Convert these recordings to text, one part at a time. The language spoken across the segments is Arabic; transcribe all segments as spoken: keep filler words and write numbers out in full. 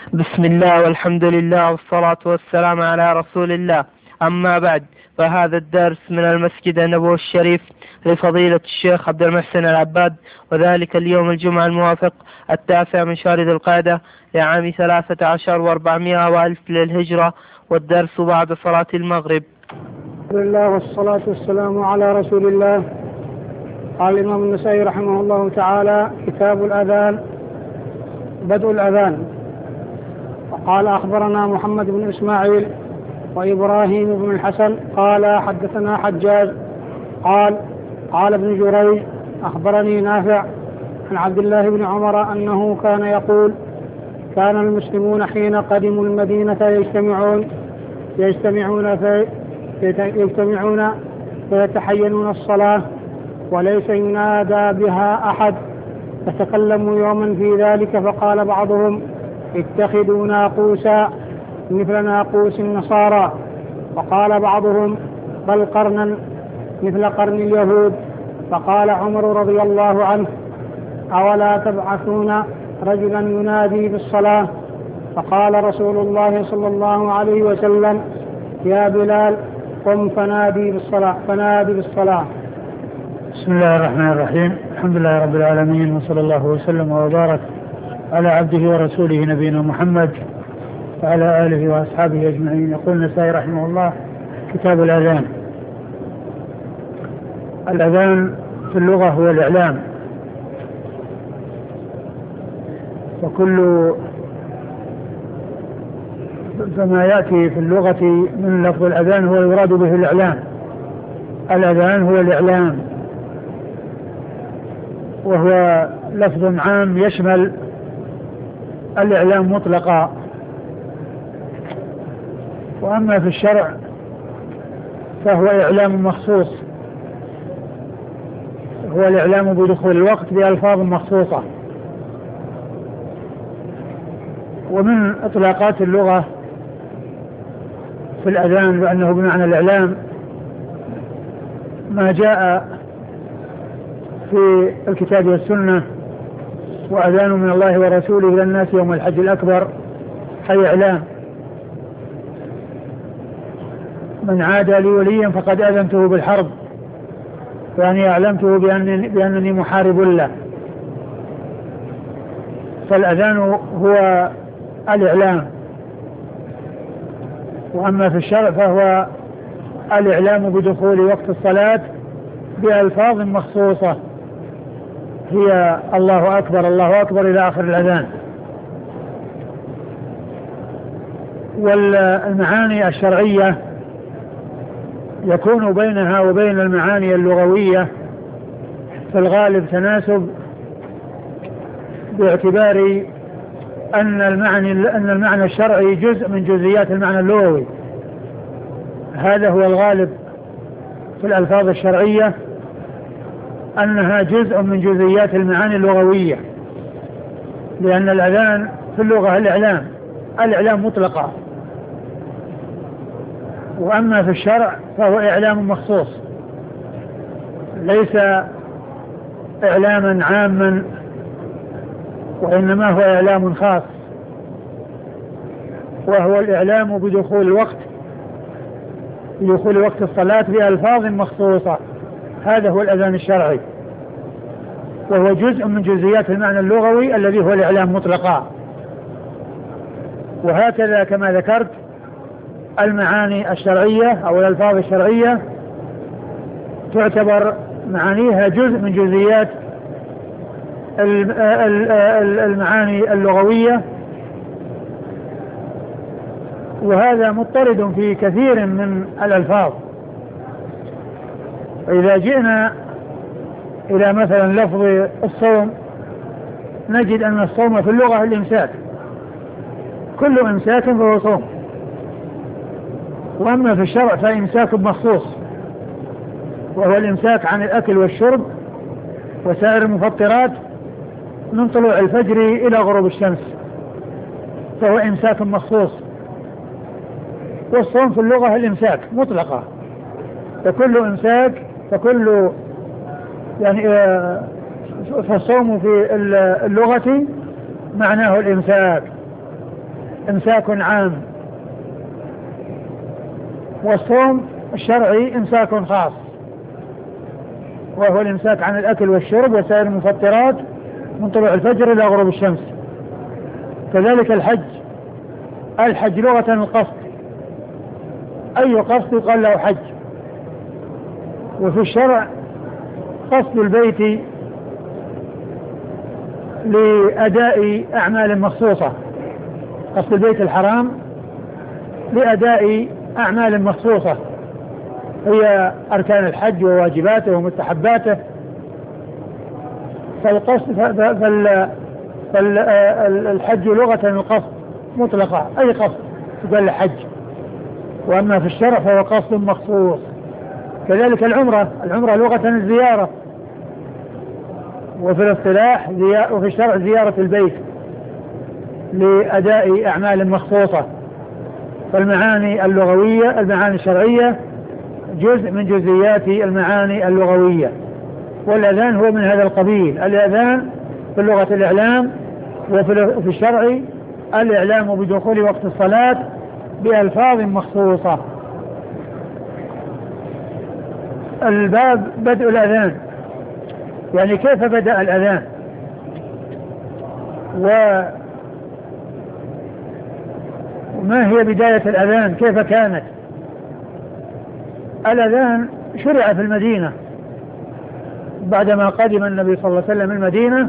بسم الله والحمد لله والصلاة والسلام على رسول الله. أما بعد، فهذا الدرس من المسجد النبوي الشريف لفضيلة الشيخ عبد المحسن العباد، وذلك اليوم الجمعة الموافق التاسع من شهر ذي القعدة لعام ثلاثة عشر وأربعمائة وألف للهجرة، والدرس بعد صلاة المغرب. بسم الله والصلاة والسلام على رسول الله. قال الإمام النسائي رحمه الله تعالى: كتاب الأذان، بدء الأذان. وقال: أخبرنا محمد بن إسماعيل وإبراهيم بن الحسن قال: حدثنا حجاج قال: قال ابن جريج: أخبرني نافع عن عبد الله بن عمر أنه كان يقول: كان المسلمون حين قدموا المدينة يجتمعون يجتمعون في يجتمعون فيتحينون الصلاة وليس ينادى بها أحد، فتكلموا يوما في ذلك فقال بعضهم: اتخذوا ناقوسا مثل ناقوس النصارى، وقال بعضهم: بل قرنا مثل قرن اليهود. فقال عمر رضي الله عنه: أولا تبعثون رجلا ينادي بالصلاة؟ فقال رسول الله صلى الله عليه وسلم: يا بلال قم فنادي بالصلاة فنادي بالصلاة. بسم الله الرحمن الرحيم. الحمد لله رب العالمين، وصلى الله وسلم وبارك على عبده ورسوله نبينا محمد وعلى آله وأصحابه أجمعين. يقول النسائي رحمه الله: كتاب الأذان. الأذان في اللغة هو الإعلام، وكل فما يأتي في اللغة من لفظ الأذان هو يراد به الإعلام. الأذان هو الإعلام، وهو لفظ عام يشمل الإعلام مطلقا. وأما في الشرع فهو إعلام مخصوص، هو الإعلام بدخول الوقت بألفاظ مخصوصة. ومن إطلاقات اللغة في الأذان بأنه بمعنى الإعلام ما جاء في الكتاب والسنة: وأذان من الله ورسوله إلى الناس يوم الحج الأكبر، أي إعلام. من عادى لي وليا فقد أذنته بالحرب، يعني أعلمته بأنني, بأنني محارب له. فالأذان هو الإعلام. وأما في الشرع فهو الإعلام بدخول وقت الصلاة بألفاظ مخصوصة، هي الله أكبر الله أكبر إلى آخر الأذان. والمعاني الشرعية يكون بينها وبين المعاني اللغوية في الغالب تناسب، باعتبار أن المعنى أن المعنى الشرعي جزء من جزئيات المعنى اللغوي. هذا هو الغالب في الألفاظ الشرعية، أنها جزء من جزئيات المعاني اللغوية، لأن الأذان في اللغة الإعلام الإعلام مطلقا. وأما في الشرع فهو إعلام مخصوص، ليس إعلاما عاما، وإنما هو إعلام خاص، وهو الإعلام بدخول الوقت بدخول وقت الصلاة بألفاظ مخصوصة. هذا هو الأذان الشرعي، وهو جزء من جزئيات المعنى اللغوي الذي هو الإعلام مطلقا. وهكذا كما ذكرت المعاني الشرعية أو الألفاظ الشرعية تعتبر معانيها جزء من جزئيات المعاني اللغوية، وهذا مضطرد في كثير من الألفاظ. وإذا جئنا إلى مثلا لفظ الصوم نجد أن الصوم في اللغة الإمساك، كل إمساك فهو صوم. وأما في الشرع فإمساك مخصوص، وهو الإمساك عن الأكل والشرب وسائر المفطرات من طلوع الفجر إلى غروب الشمس، فهو إمساك مخصوص. والصوم في اللغة الإمساك مطلقة، فكل إمساك فكل يعني فالصوم في اللغة معناه الإمساك. إمساك عام، والصوم الشرعي إمساك خاص، وهو الإمساك عن الأكل والشرب وسائر المفطرات من طلوع الفجر إلى غروب الشمس. كذلك الحج، الحج لغة القصد، أي قصد يقال له حج. وفي الشرع قصد البيت لأداء أعمال مخصوصة، قصد البيت الحرام لأداء أعمال مخصوصة هي أركان الحج وواجباته ومستحباته. فالقصد فال فالحج لغة القصد مطلقة، أي قصد يقال له حج. وأما في الشرع فهو قصد مخصوص. كذلك العمرة، العمرة لغة الزيارة، وفي الاصطلاح وفي الشرع زيارة البيت لأداء أعمال مخصوصة. فالمعاني اللغوية المعاني الشرعية جزء من جزئيات المعاني اللغوية، والأذان هو من هذا القبيل. الأذان في اللغة الإعلام، وفي الشرع الإعلام بدخول وقت الصلاة بألفاظ مخصوصة. الباب بدء الأذان، يعني كيف بدأ الأذان، وما هي بداية الأذان، كيف كانت. الأذان شرع في المدينة بعدما قدم النبي صلى الله عليه وسلم المدينة،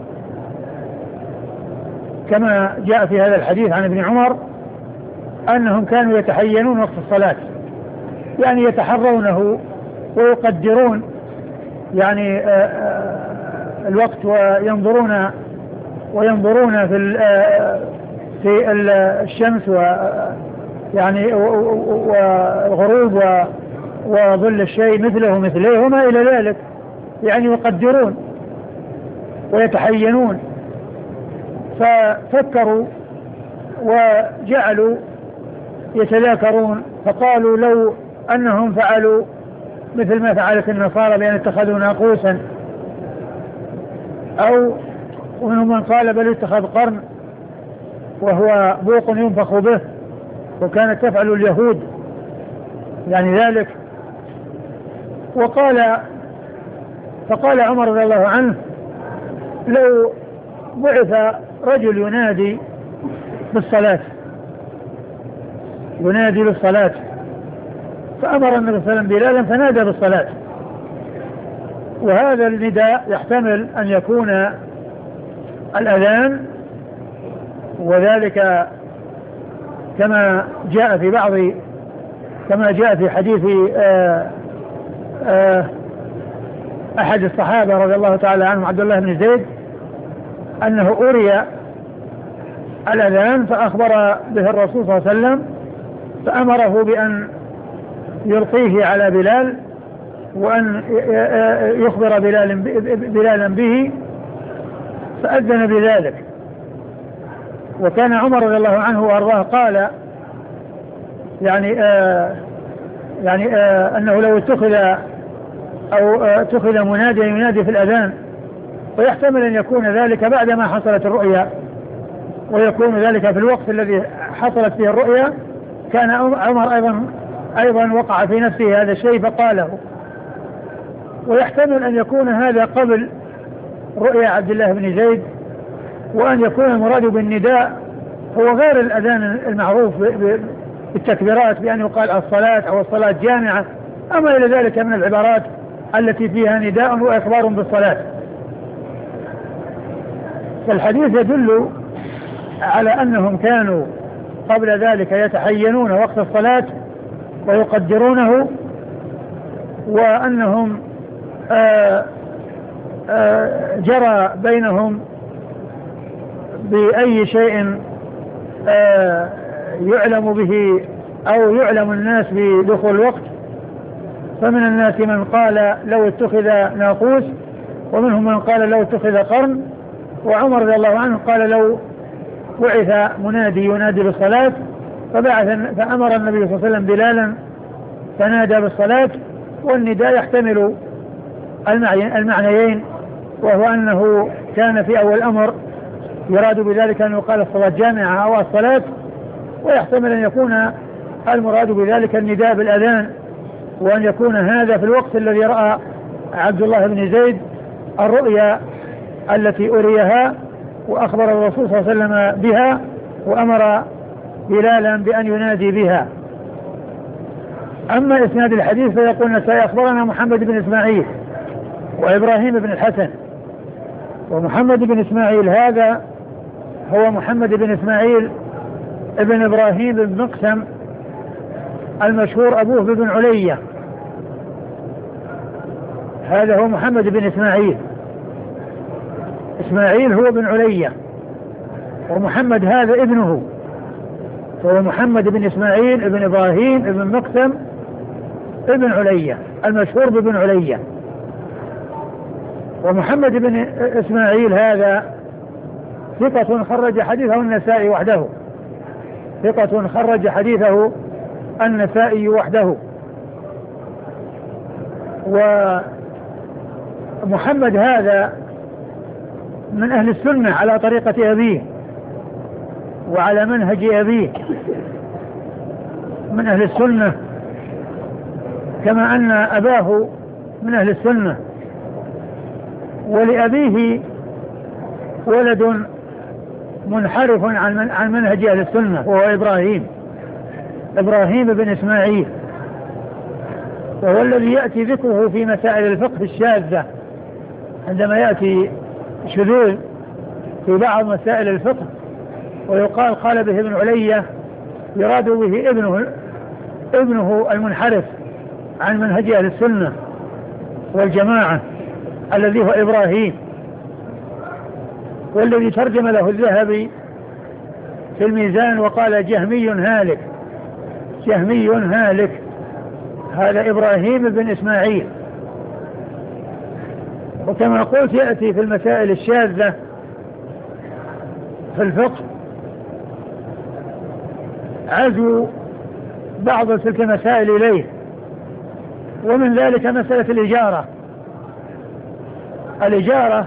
كما جاء في هذا الحديث عن ابن عمر أنهم كانوا يتحينون وقت الصلاة، يعني يتحرونه ويقدرون يعني الوقت، وينظرون وينظرون في في الشمس ويعني والغروب وظل الشيء مثله مثليه وما إلى ذلك، يعني يقدرون ويتحينون. ففكروا وجعلوا يتذاكرون، فقالوا لو أنهم فعلوا مثل ما فعلت النصارى بأن اتخذوا ناقوسا، أو ومنهم من قال بل اتخذ قرن وهو بوق ينفخ به، وكانت تفعل اليهود يعني ذلك. وقال فقال عمر رضي الله عنه لو بعث رجل ينادي بالصلاة ينادي بالصلاة فأمر النبي صلى الله عليه وسلم بلالا فنادى بالصلاة. وهذا النداء يحتمل أن يكون الأذان، وذلك كما جاء في بعض كما جاء في حديث آآ آآ أحد الصحابة رضي الله تعالى عنه عبد الله بن زيد أنه أري الأذان فأخبر به الرسول صلى الله عليه وسلم، فأمره بأن يلقيه على بلال وأن يخبر بلال بلالا به، فأذن بذلك. وكان عمر رضي الله عنه وأرضاه قال يعني آه يعني آه أنه لو اتخذ أو آه اتخذ منادي ينادي في الأذان، ويحتمل أن يكون ذلك بعدما حصلت الرؤيا، ويكون ذلك في الوقت الذي حصلت فيه الرؤيا، كان عمر أيضا أيضا وقع في نفسه هذا الشيء فقاله. ويحتمل أن يكون هذا قبل رؤيا عبد الله بن زيد، وأن يكون المراد بالنداء هو غير الأذان المعروف بالتكبيرات بأن يقال الصلاة أو الصلاة جامعة، أما إلى ذلك من العبارات التي فيها نداء وإخبار بالصلاة. فالحديث يدل على أنهم كانوا قبل ذلك يتحينون وقت الصلاة ويقدرونه، وأنهم آآ آآ جرى بينهم بأي شيء يعلم به أو يعلم الناس بدخول الوقت. فمن الناس من قال لو اتخذ ناقوس، ومنهم من قال لو اتخذ قرن. وعمر رضي الله عنه قال لو بعث منادي ينادي بالصلاة فبعث فأمر النبي صلى الله عليه وسلم بلالا فنادى بالصلاة. والنداء يحتمل المعنيين، وهو أنه كان في أول الأمر يراد بذلك أن يقال الصلاة جامعة أو الصلاة، ويحتمل أن يكون المراد بذلك النداء بالأذان، وأن يكون هذا في الوقت الذي رأى عبد الله بن زيد الرؤيا التي أريها وأخبر الرسول صلى الله عليه وسلم بها وأمر بلالا بأن ينادي بها. أما إسناد الحديث فيقول سيخبرنا محمد بن إسماعيل وإبراهيم بن الحسن. ومحمد بن إسماعيل هذا هو محمد بن إسماعيل ابن إبراهيم بن مقسم المشهور أبوه بن علية. هذا هو محمد بن إسماعيل. إسماعيل هو بن علية، ومحمد هذا ابنه، فهو محمد بن إسماعيل ابن إبراهيم ابن مقسم ابن علية المشهور بابن علية. ومحمد بن إسماعيل هذا ثقة خرج حديثه النسائي وحده، ثقة خرج حديثه النسائي وحده. ومحمد هذا من أهل السنة على طريقة أبيه وعلى منهج أبيه، من أهل السنة كما أن أباه من أهل السنة. ولأبيه ولد منحرف عن منهج أهل السنة وهو إبراهيم إبراهيم بن إسماعيل، وهو الذي يأتي ذكره في مسائل الفقه الشاذة عندما يأتي شذوذ في بعض مسائل الفقه ويقال قال به ابن علية، يراد به ابنه ابنه المنحرف عن منهج أهل السنة والجماعة الذي هو إبراهيم، والذي ترجم له الذهبي في الميزان وقال جهمي هالك، جهمي هالك. هذا إبراهيم بن إسماعيل. وكما قلت يأتي في المسائل الشاذة في الفقه عزو بعض تلك المسائل إليه، ومن ذلك مسألة الإجارة. الإجارة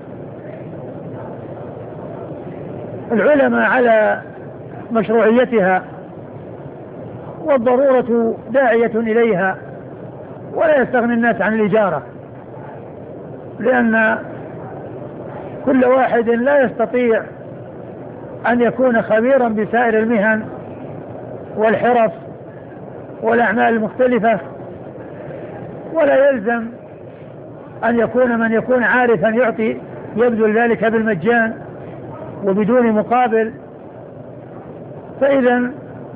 العلماء على مشروعيتها والضرورة داعية إليها، ولا يستغني الناس عن الإجارة، لأن كل واحد لا يستطيع أن يكون خبيرا بسائر المهن والحرف والأعمال المختلفة، ولا يلزم أن يكون من يكون عارفا يعطي يبذل ذلك بالمجان وبدون مقابل. فإذا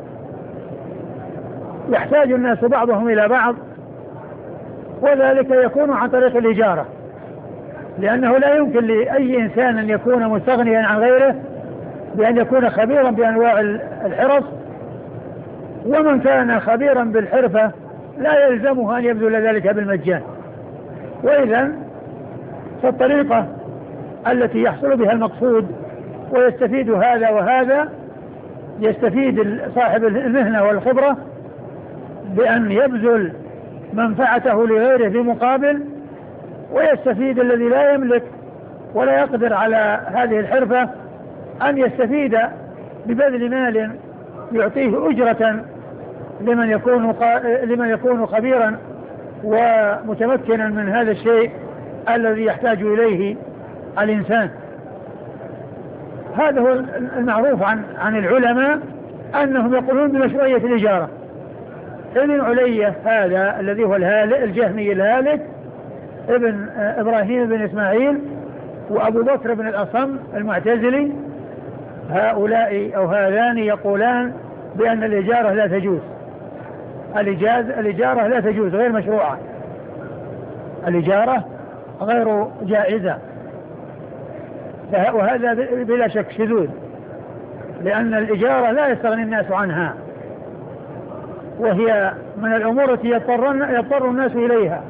يحتاج الناس بعضهم إلى بعض، وذلك يكون عن طريق الإجارة، لأنه لا يمكن لأي إنسان أن يكون مستغنيا عن غيره بأن يكون خبيرا بأنواع الحرف، ومن كان خبيرا بالحرفة لا يلزمه أن يبذل ذلك بالمجان. وإذا فالطريقة التي يحصل بها المقصود ويستفيد هذا وهذا، يستفيد صاحب المهنة والخبرة بأن يبذل منفعته لغيره بمقابل، ويستفيد الذي لا يملك ولا يقدر على هذه الحرفة أن يستفيد ببذل مال يعطيه أجرة لمن يكون لمن يكون خبيرا ومتمكنا من هذا الشيء الذي يحتاج إليه الإنسان. هذا هو المعروف عن عن العلماء أنهم يقولون بمشروعية الإجارة. ابن علية هذا الذي هو الجهمي الهالك ابن إبراهيم بن إسماعيل، وأبو بكر بن الأصم المعتزلي، هؤلاء أو هذان يقولان بأن الإجارة لا تجوز. الإجاز الإجارة لا تجوز، غير مشروعة، الإجارة غير جائزة، وهذا بلا شك شذوذ، لأن الإجارة لا يستغني الناس عنها، وهي من الأمور التي يضطر الناس إليها.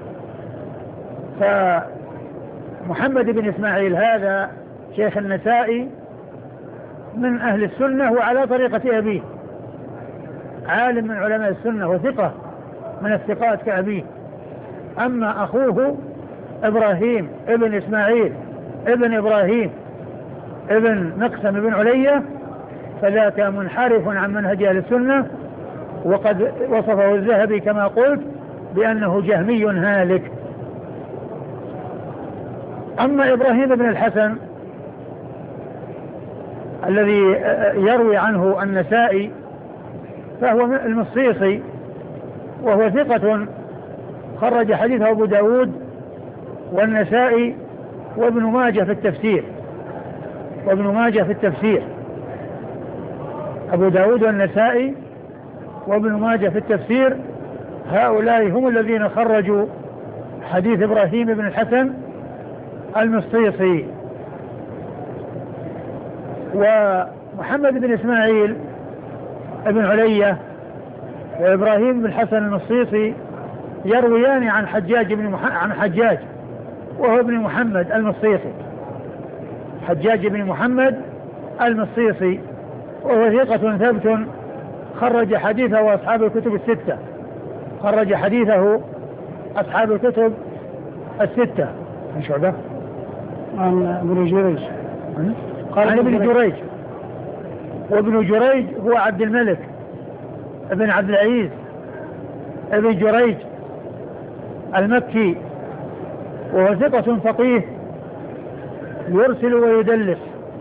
فمحمد بن إسماعيل هذا شيخ النسائي من أهل السنة وعلى طريقة أبيه، عالم من علماء السنة وثقة من الثقات كأبيه. أما أخوه إبراهيم ابن إسماعيل ابن إبراهيم ابن مقسم بن علية، فذاك منحرف عن منهج أهل السنة، وقد وصفه الذهبي كما قلت بأنه جهمي هالك. أما إبراهيم بن الحسن الذي يروي عنه النسائي فهو المصيصي، وهو ثقة خرج حديثه أبو داود والنسائي وابن ماجه في التفسير وابن ماجه في التفسير أبو داود والنسائي وابن ماجه في التفسير، هؤلاء هم الذين خرجوا حديث إبراهيم بن الحسن المصيصي. ومحمد بن إسماعيل ابن علية وإبراهيم بن الحسن المصيصي يرويان عن حجاج بن مح... عن حجاج وهو ابن محمد المصيصي، حجاج بن محمد المصيصي، وهو ثقة ثبت خرج حديثه أصحاب الكتب الستة خرج حديثه أصحاب الكتب الستة. عن شعبة عن ابن جريج عن ابن جريج، وابن جريج هو عبد الملك ابن عبد العزيز ابن جريج المكي، وهو ثقة فقيه يرسل ويدلس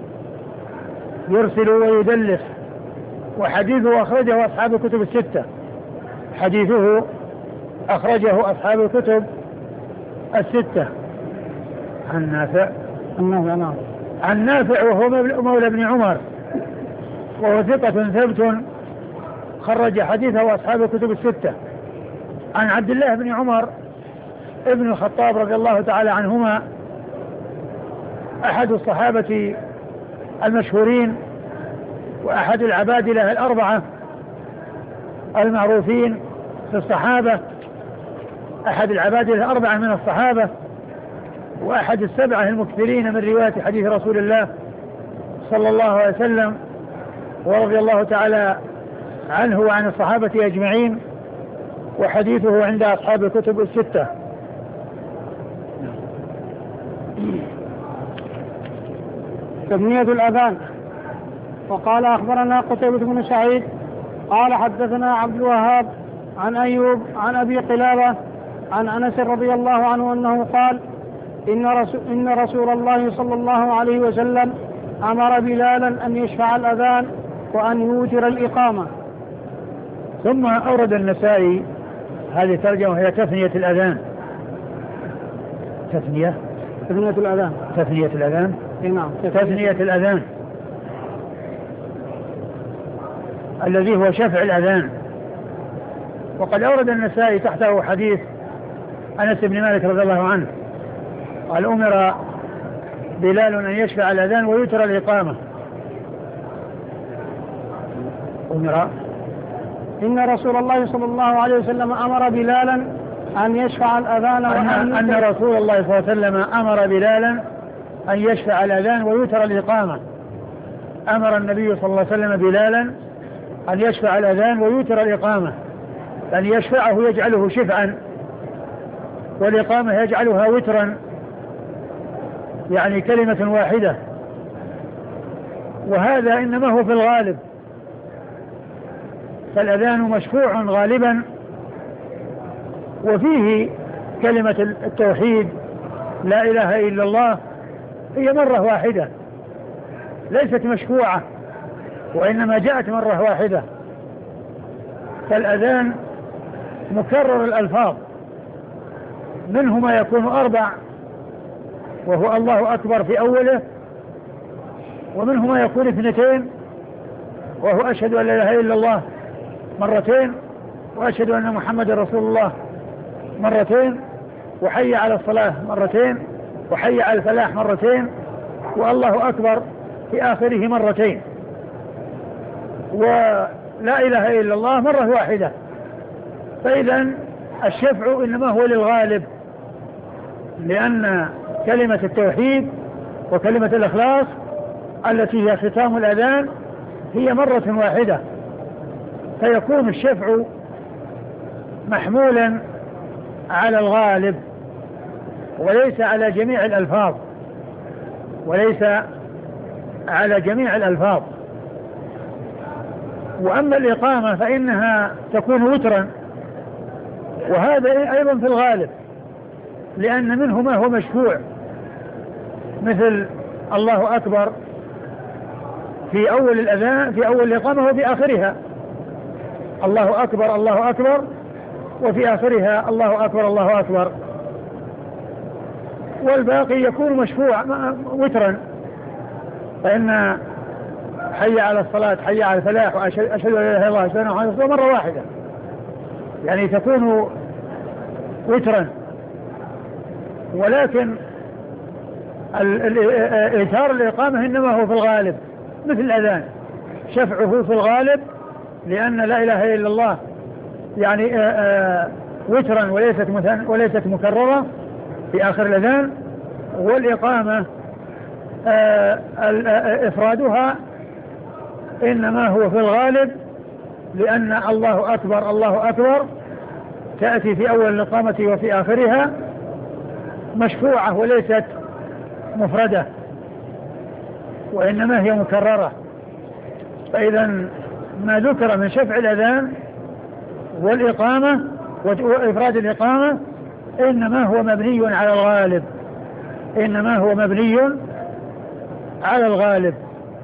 يرسل ويدلس وحديثه أخرجه أصحاب الكتب الستة حديثه أخرجه أصحاب الكتب الستة. عن نافع النافع نعم عن نافع وهو مولى ابن عمر، وهو ثقة ثبت خرج حديثه أصحاب الكتب الستة. عن عبد الله بن عمر ابن الخطاب رضي الله تعالى عنهما، أحد الصحابة المشهورين وأحد العبادلة الأربعة المعروفين في الصحابة، أحد العبادلة الأربعة من الصحابة، وأحد السبعة المكثرين من رواية حديث رسول الله صلى الله عليه وسلم، ورضي الله تعالى عنه وعن الصحابة أجمعين، وحديثه عند أصحاب الكتب الستة. تثنية الأذان. وقال أخبرنا قتيبة بن سعيد قال حدثنا عبد الوهاب عن أيوب عن أبي قلابة عن أنس رضي الله عنه أنه قال إن رسول, إن رسول الله صلى الله عليه وسلم أمر بلالا أن يشفع الأذان وأن يوتر الإقامة. ثم أورد النسائي هذه ترجمة هي تثنية الأذان. تثنية تثنية الأذان تثنية الأذان نعم تثنية الأذان الذي هو شفع الأذان. وقد أورد النسائي تحته حديث أنس بن مالك رضي الله عنه قال أمر بلال أن يشفع الأذان ويتر الإقامة. أمر إن رسول الله صلى الله عليه وسلم أمر بلالا أن يشفع الأذان أن, أن رسول الله صلى الله عليه وسلم أمر بلالا أن يشفع الأذان ويتر الإقامة. أمر النبي صلى الله عليه وسلم بلالا أن يشفع الأذان ويتر الإقامة، أن يشفعه يجعله شفعا، والإقامة يجعلها وترا، يعني كلمة واحدة. وهذا إنما هو في الغالب، فالأذان مشفوع غالبا، وفيه كلمة التوحيد لا إله إلا الله هي مرة واحدة ليست مشفوعة، وإنما جاءت مرة واحدة. فالأذان مكرر الألفاظ، منه ما يكون أربع وهو الله أكبر في أوله، ومنه ما يكون اثنتين وهو أشهد أن لا إله إلا الله مرتين، وأشهد أن محمد رسول الله مرتين، وحي على الصلاة مرتين، وحي على الفلاح مرتين، والله أكبر في آخره مرتين، ولا إله إلا الله مرة واحدة. فإذا الشفع إنما هو للغالب، لأن كلمة التوحيد وكلمة الإخلاص التي هي ختام الأذان هي مرة واحدة، فيكون الشفع محمولا على الغالب وليس على جميع الألفاظ وليس على جميع الألفاظ وأما الإقامة فإنها تكون وترا، وهذا أيضا في الغالب، لأن منه ما هو مشفوع، مثل الله أكبر في أول الأذان في أول الإقامة وفي آخرها، الله أكبر الله أكبر، وفي آخرها الله أكبر الله أكبر، والباقي يكون مشفوع وترا، فإن حي على الصلاة حي على الفلاح وأشهد أن لا إله إلا الله أشهد أن محمدا رسول الله مرة واحدة، يعني تكون وترا. ولكن إيثار الإقامة إنما هو في الغالب مثل الأذان، شفعه في الغالب، لأن لا إله إلا الله يعني آآ آآ وترا وليست وليست مكررة في آخر الأذان، والإقامة إفرادها إنما هو في الغالب، لأن الله أكبر الله أكبر تأتي في أول الإقامة وفي آخرها مشفوعة وليست مفردة، وإنما هي مكررة. فإذا ما ذكر من شفع الأذان والإقامة وإفراد الإقامة إنما هو مبني على الغالب، إنما هو مبني على الغالب.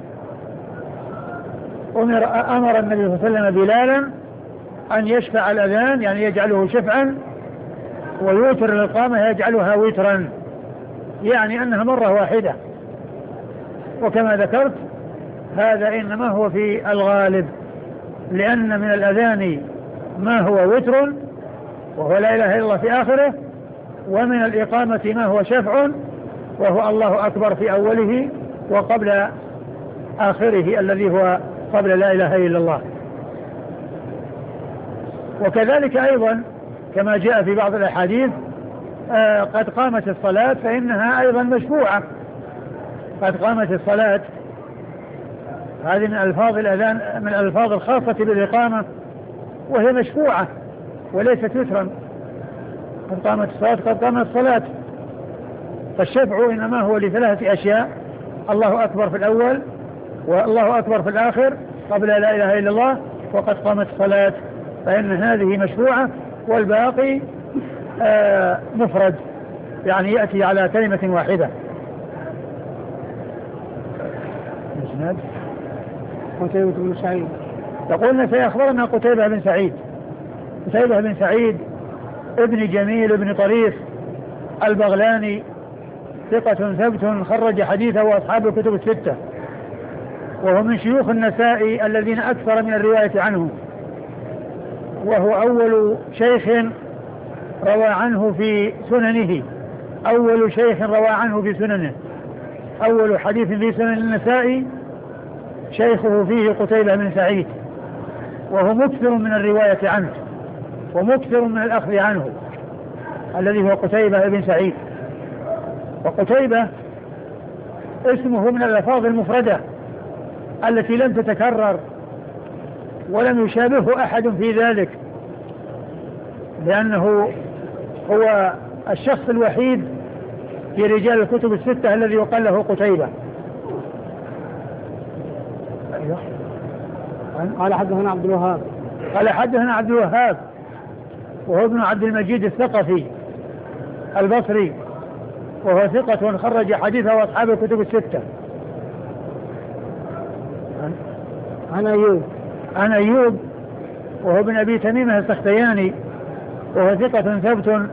أمر, أمر النبي صلى الله عليه وسلم بلالا أن يشفع الأذان، يعني يجعله شفعا، ويوتر الإقامة يجعلها وترا، يعني أنها مرة واحدة. وكما ذكرت هذا إنما هو في الغالب، لأن من الأذان ما هو وتر وهو لا إله إلا الله في آخره، ومن الإقامة ما هو شفع وهو الله أكبر في أوله وقبل آخره الذي هو قبل لا إله إلا الله. وكذلك أيضا كما جاء في بعض الأحاديث آه قد قامت الصلاة فإنها أيضا مشفوعة، قد قامت الصلاة، هذه من ألفاظ الأذان، من الألفاظ الخاصة بالإقامة، وهي مشفوعة وليست وترا. قد قامت الصلاة قد قامت الصلاة. فالشفع إنما هو لثلاثة أشياء: الله أكبر في الأول، والله أكبر في الآخر قبل لا إله إلا الله، وقد قامت الصلاة، فإن هذه مشفوعة، والباقي آه مفرد، يعني يأتي على كلمة واحدة. قتيبة بن سعيد تقولنا سيخبرنا قتيبة بن سعيد. قتيبة بن سعيد ابن جميل ابن طريف البغلاني، ثقة ثبت خرج حديثه وأصحاب الكتب الستة، وهو من شيوخ النسائي الذين أكثر من الرواية عنه، وهو أول شيخ روى عنه في سننه، أول شيخ روى عنه في سننه، أول حديث في سنن النسائي شيخه فيه قتيبة بن سعيد، وهو مكثر من الرواية عنه ومكثر من الأخذ عنه، الذي هو قتيبة بن سعيد. وقتيبة اسمه من الألفاظ المفردة التي لم تتكرر ولم يشابهه أحد في ذلك، لأنه هو الشخص الوحيد في رجال الكتب الستة الذي يقال له قتيبة. قال حدثنا عبد الوهاب قال حدثنا عبد الوهاب وهو ابن عبد المجيد الثقفي البصري، وهو ثقة خرج حديثه وأصحاب الكتب الستة. عن أيوب عن أيوب وهو ابن أبي تميمة السختياني، وهو ثقة ثبت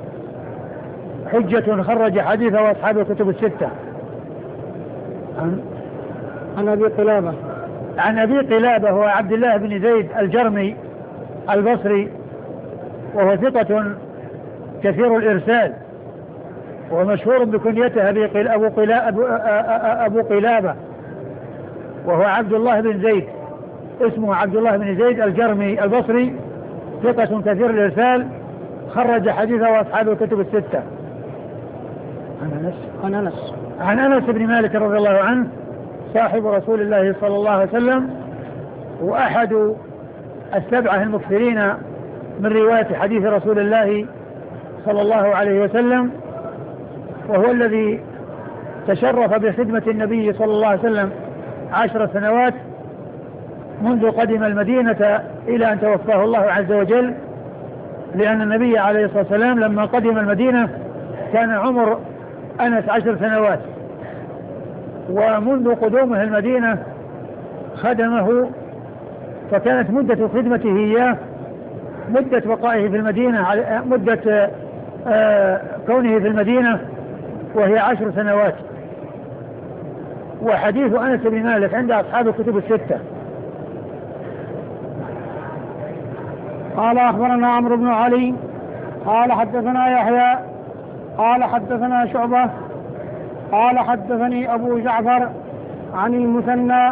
حجة خرج حديثه وأصحاب الكتب الستة. عن, عن أبي قلابة عن أبي قلابة هو عبد الله بن زيد الجرمي البصري، وهو ثقة كثير الإرسال، ومشهور بكنيته أبو قلابة, أبو قلابة، وهو عبد الله بن زيد، اسمه عبد الله بن زيد الجرمي البصري، ثقة كثير الإرسال خرج حديثه وأصحاب الكتب الستة. عن أنس عن أنس عن أنس بن مالك رضي الله عنه صاحب رسول الله صلى الله عليه وسلم، وأحد السبعة المكثرين من رواية حديث رسول الله صلى الله عليه وسلم، وهو الذي تشرف بخدمة النبي صلى الله عليه وسلم عشر سنوات، منذ قدم المدينة إلى أن توفاه الله عز وجل، لأن النبي عليه الصلاة والسلام لما قدم المدينة كان عمر أنس عشر سنوات، ومنذ قدومه المدينة خدمه، فكانت مدة خدمته إياه مدة بقائه في المدينة، مدة آه كونه في المدينة وهي عشر سنوات. وحديث أنس بن مالك عند أصحاب الكتب الستة. قال أخبرنا عمرو بن علي قال حدثنا يحيى قال حدثنا شعبة قال حدثني أبو جعفر عن المثنى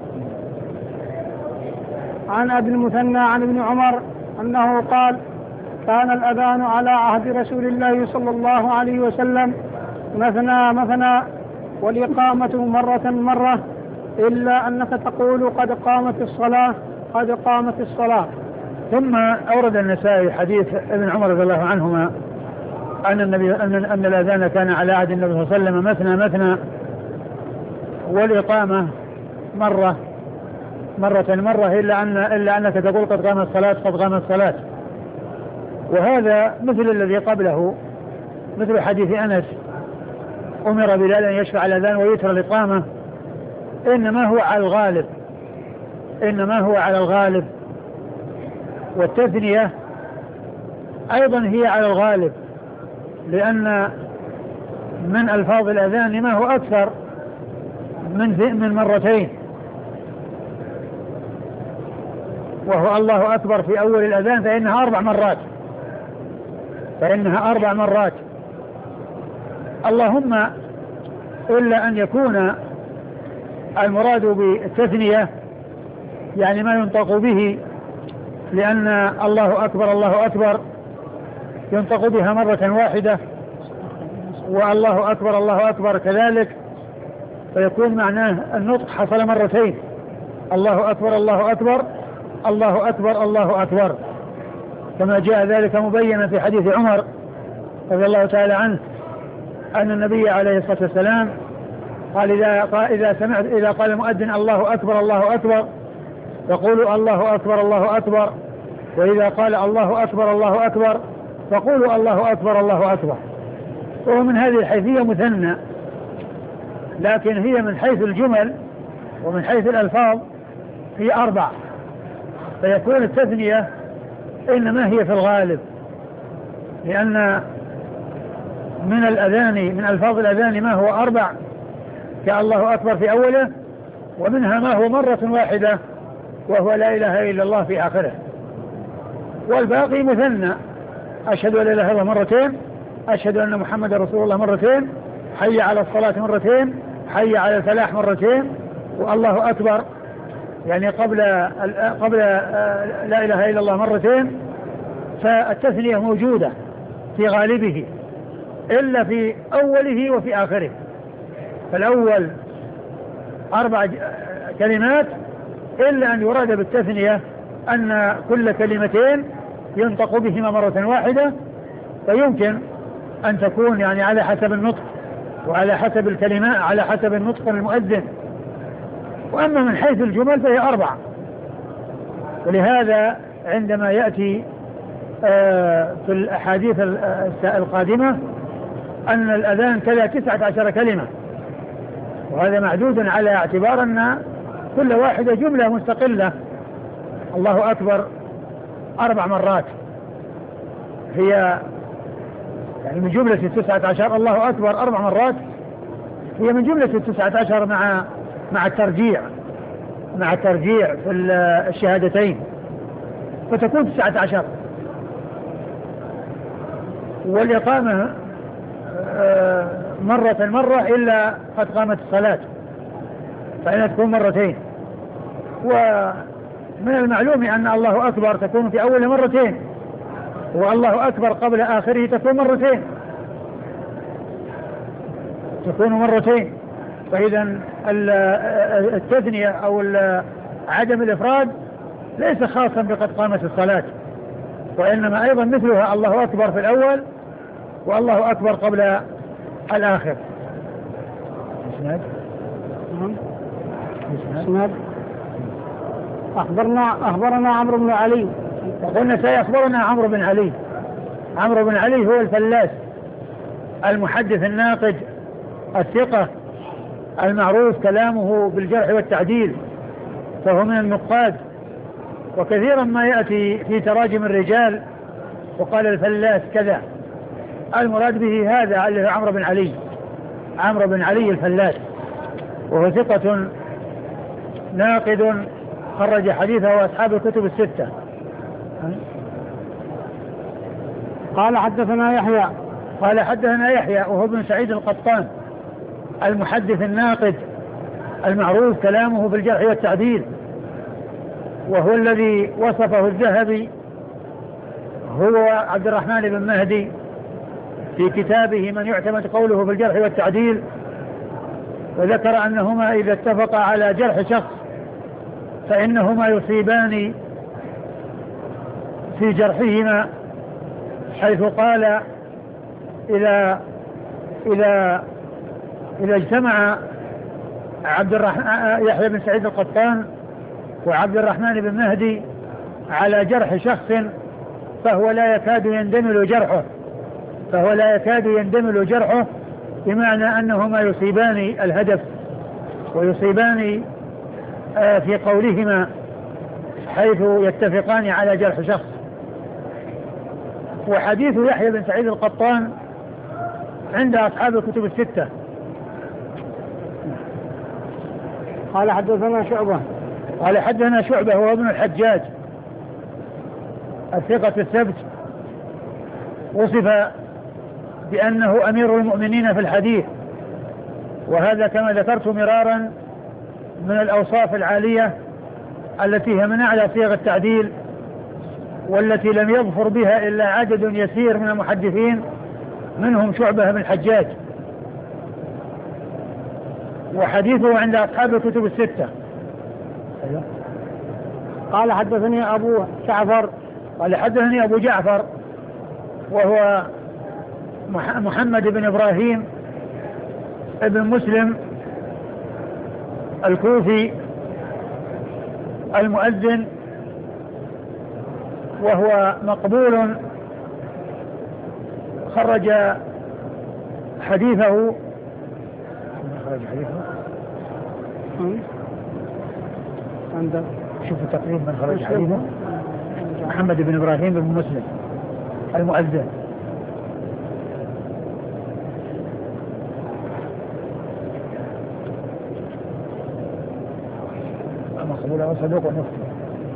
عن أبي المثنى عن ابن عمر أنه قال كان الأذان على عهد رسول الله صلى الله عليه وسلم مثنى مثنى والإقامة مرة مرة إلا أنك تقول قد قامت الصلاة قد قامت الصلاة. ثم أورد النسائي حديث ابن عمر رضي الله عنهما أن النبي أن, أن الأذان كان على عهد النبي صلى الله عليه وسلم مثنى مثنى والإقامة مرة مرة مرة إلا أن إلا أنك تقول قد قامت الصلاة قد قامت الصلاة. وهذا مثل الذي قبله، مثل حديث أنس أمر بلال أن يشفع الأذان ويتر الإقامة، إنما هو على الغالب إنما هو على الغالب والتثنية أيضا هي على الغالب، لأن من ألفاظ الأذان ما هو أكثر من من مرتين، وهو الله أكبر في أول الأذان فإنها أربع مرات فإنها أربع مرات اللهم إلا أن يكون المراد بالتثنية يعني ما ينطق به، لأن الله أكبر الله أكبر ينطق بها مرة واحدة، والله أكبر الله أكبر كذلك، فيكون معناه النطق حصل مرتين، الله أكبر الله أكبر الله أكبر الله أكبر، كما جاء ذلك مبينا في حديث عمر رضي الله تعالى عنه أن النبي عليه الصلاة والسلام قال إذا قال إذا سمعت إذا قال المؤذن الله أكبر الله أكبر فقولوا الله أكبر الله أكبر، وإذا قال الله أكبر الله أكبر فقولوا الله أكبر الله أكبر. وهو من هذه الحيثية مثنى، لكن هي من حيث الجمل ومن حيث الألفاظ هي أربع، فيكون التثنية إنما هي في الغالب، لأن من الأذان من ألفاظ الأذان ما هو أربع كالله أكبر في أوله، ومنها ما هو مرة واحدة وهو لا إله إلا الله في آخره، والباقي مثنى، أشهد أن لا إله إلا الله مرتين، أشهد أن محمد رسول الله مرتين، حي على الصلاة مرتين، حي على الفلاح مرتين، والله أكبر يعني قبل قبل لا إله إلا الله مرتين. فالتثنية موجودة في غالبه إلا في أوله وفي آخره، فالأول أربع كلمات إلا أن يراد بالتثنية أن كل كلمتين ينطق بهما مرة واحدة، فيمكن أن تكون يعني على حسب النطق وعلى حسب الكلمات على حسب النطق المؤذن. وأما من حيث الجمل فهي أربع، ولهذا عندما يأتي في الأحاديث القادمة أن الأذان كذا تسعة عشر كلمة، وهذا معدود على اعتبار أن كل واحدة جملة مستقلة. الله أكبر أربع مرات هي يعني من جملة التسعة عشر، الله أكبر أربع مرات هي من جملة التسعة عشر مع مع الترجيع مع الترجيع في الشهادتين، فتكون تسعة عشر. والإقامة مرة مرة إلا قد قامت الصلاة فإنها تكون مرتين. ومن المعلوم أن الله أكبر تكون في أول مرتين، والله أكبر قبل آخره تكون مرتين تكون مرتين فإذا التثنية أو عدم الإفراد ليس خاصا بقد قامت الصلاة، وإنما أيضا مثلها الله أكبر في الأول والله أكبر قبل الآخر. اسناد أخبرنا أخبرنا عمرو بن علي. وقلنا سيخبرنا عمرو بن علي. عمرو بن علي هو الفلاس المحدث الناقد الثقة المعروف كلامه بالجرح والتعديل، فهو من النقاد. وكثيرا ما يأتي في تراجم الرجال وقال الفلاس كذا، المراد به هذا اللي هو عمرو بن علي، عمرو بن علي الفلاس، وهو ثقة ناقد خرج حديثه أصحاب الكتب الستة. قال حدثنا يحيى قال حدثنا يحيى وهو ابن سعيد القطان المحدث الناقد المعروف كلامه بالجرح والتعديل، وهو الذي وصفه الذهبي هو عبد الرحمن بن مهدي في كتابه من يعتمد قوله بالجرح والتعديل، وذكر أنهما إذا اتفقا على جرح شخص فإنهما يصيبان في جرحهما، حيث قال إذا إذا إذا اجتمع عبد الرحمن يحيى بن سعيد القطان وعبد الرحمن بن مهدي على جرح شخص فهو لا يكاد يندمل جرحه فهو لا يكاد يندمل جرحه بمعنى أنهما يصيبان الهدف ويصيبان في قولهما حيث يتفقان على جرح شخص. وحديث يحيى بن سعيد القطان عند أصحاب الكتب الستة. قال حدثنا شعبة قال حدثنا شعبة هو ابن الحجاج الثقة الثبت، وصف بأنه أمير المؤمنين في الحديث، وهذا كما ذكرت مرارا من الأوصاف العالية التي هي من أعلى صيغ التعديل، والتي لم يظفر بها إلا عدد يسير من المحدثين منهم شعبة بن الحجاج، وحديثه عند أصحاب الكتب الستة. قال حدثني أبو جعفر قال حدثني أبو جعفر وهو محمد بن إبراهيم ابن مسلم الكوفي المؤذن، وهو مقبول خرج حديثه خرج حديثه عند شوف تقريبا من خرج حديثه محمد بن إبراهيم بن مسلم المؤذن. مقبول أو صدوق ونخطئ،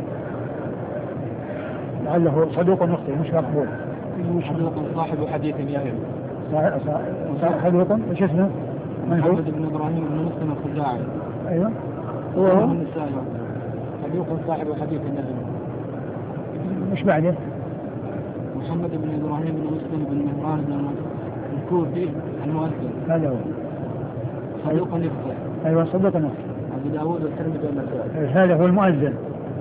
لعله صدوق ونخطئ مش مقبول. مش صاحب حديث يهم صاحب صدوق وش اسمه؟ محمد بن إبراهيم بن مسلم الخزاعي. أيوه هو من النسائي صدوق صاحب حديث يهم. مش بعده محمد بن إبراهيم بن مسلم بن مهران بن الكوفي المؤذن، هذا هو صدوق نفسه. أيوه صدوق نفسه. أبو داود والترمذي والنسائي. هذا هو المؤذن.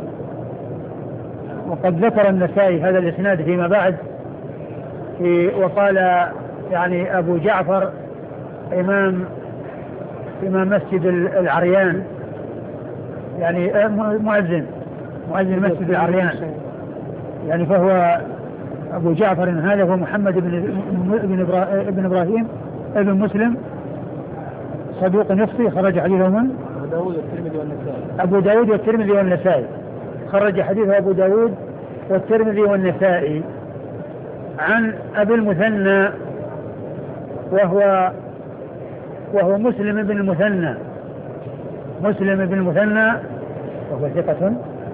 وقد ذكر النسائي هذا الإسناد فيما بعد في وقال يعني أبو جعفر إمام إمام مسجد العريان، يعني مؤذن مؤذن مسجد العريان، يعني فهو أبو جعفر هذا هو محمد بن ابن إبراهيم ابن مسلم صدوق نفسي خرج حديثه من أبو داود والترمذي والنسائي. أبو داود والترمذي والنسائي خرج حديثه أبو داود والترمذي والنسائي عن أبي المثنى وهو وهو مسلم بن المثنى مسلم بن المثنى وهو ثقة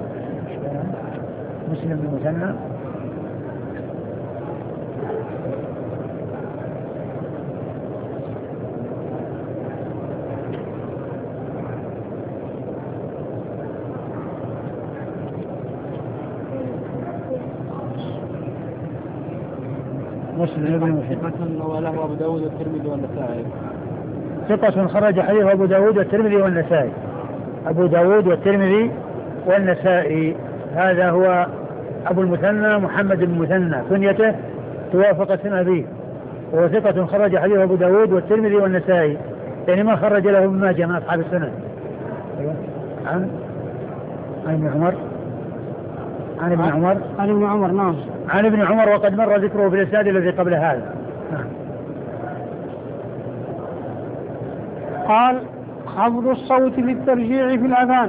مسلم بن المثنى مسلم بن ثقة وله أبو داود والترمذي والنسائي. ثقة خرج حديث أبو داود والترمذي والنسائي. أبو داود والترمذي والنسائي هذا هو أبو المثنى محمد بن المثنى، كنيته توافق اسم أبيه، وهو ثقة خرج حديث أبو داود والترمذي والنسائي، يعني ما خرج له ابن ماجه من أصحاب السنن. أيوة. عن عن ابن عمر عن ابن عمر عن ابن عمر نعم. عن ابن عمر وقد مر ذكره في الإسناد الذي قبل هذا. نعم. قال خفض الصوت للترجيع في الأذان.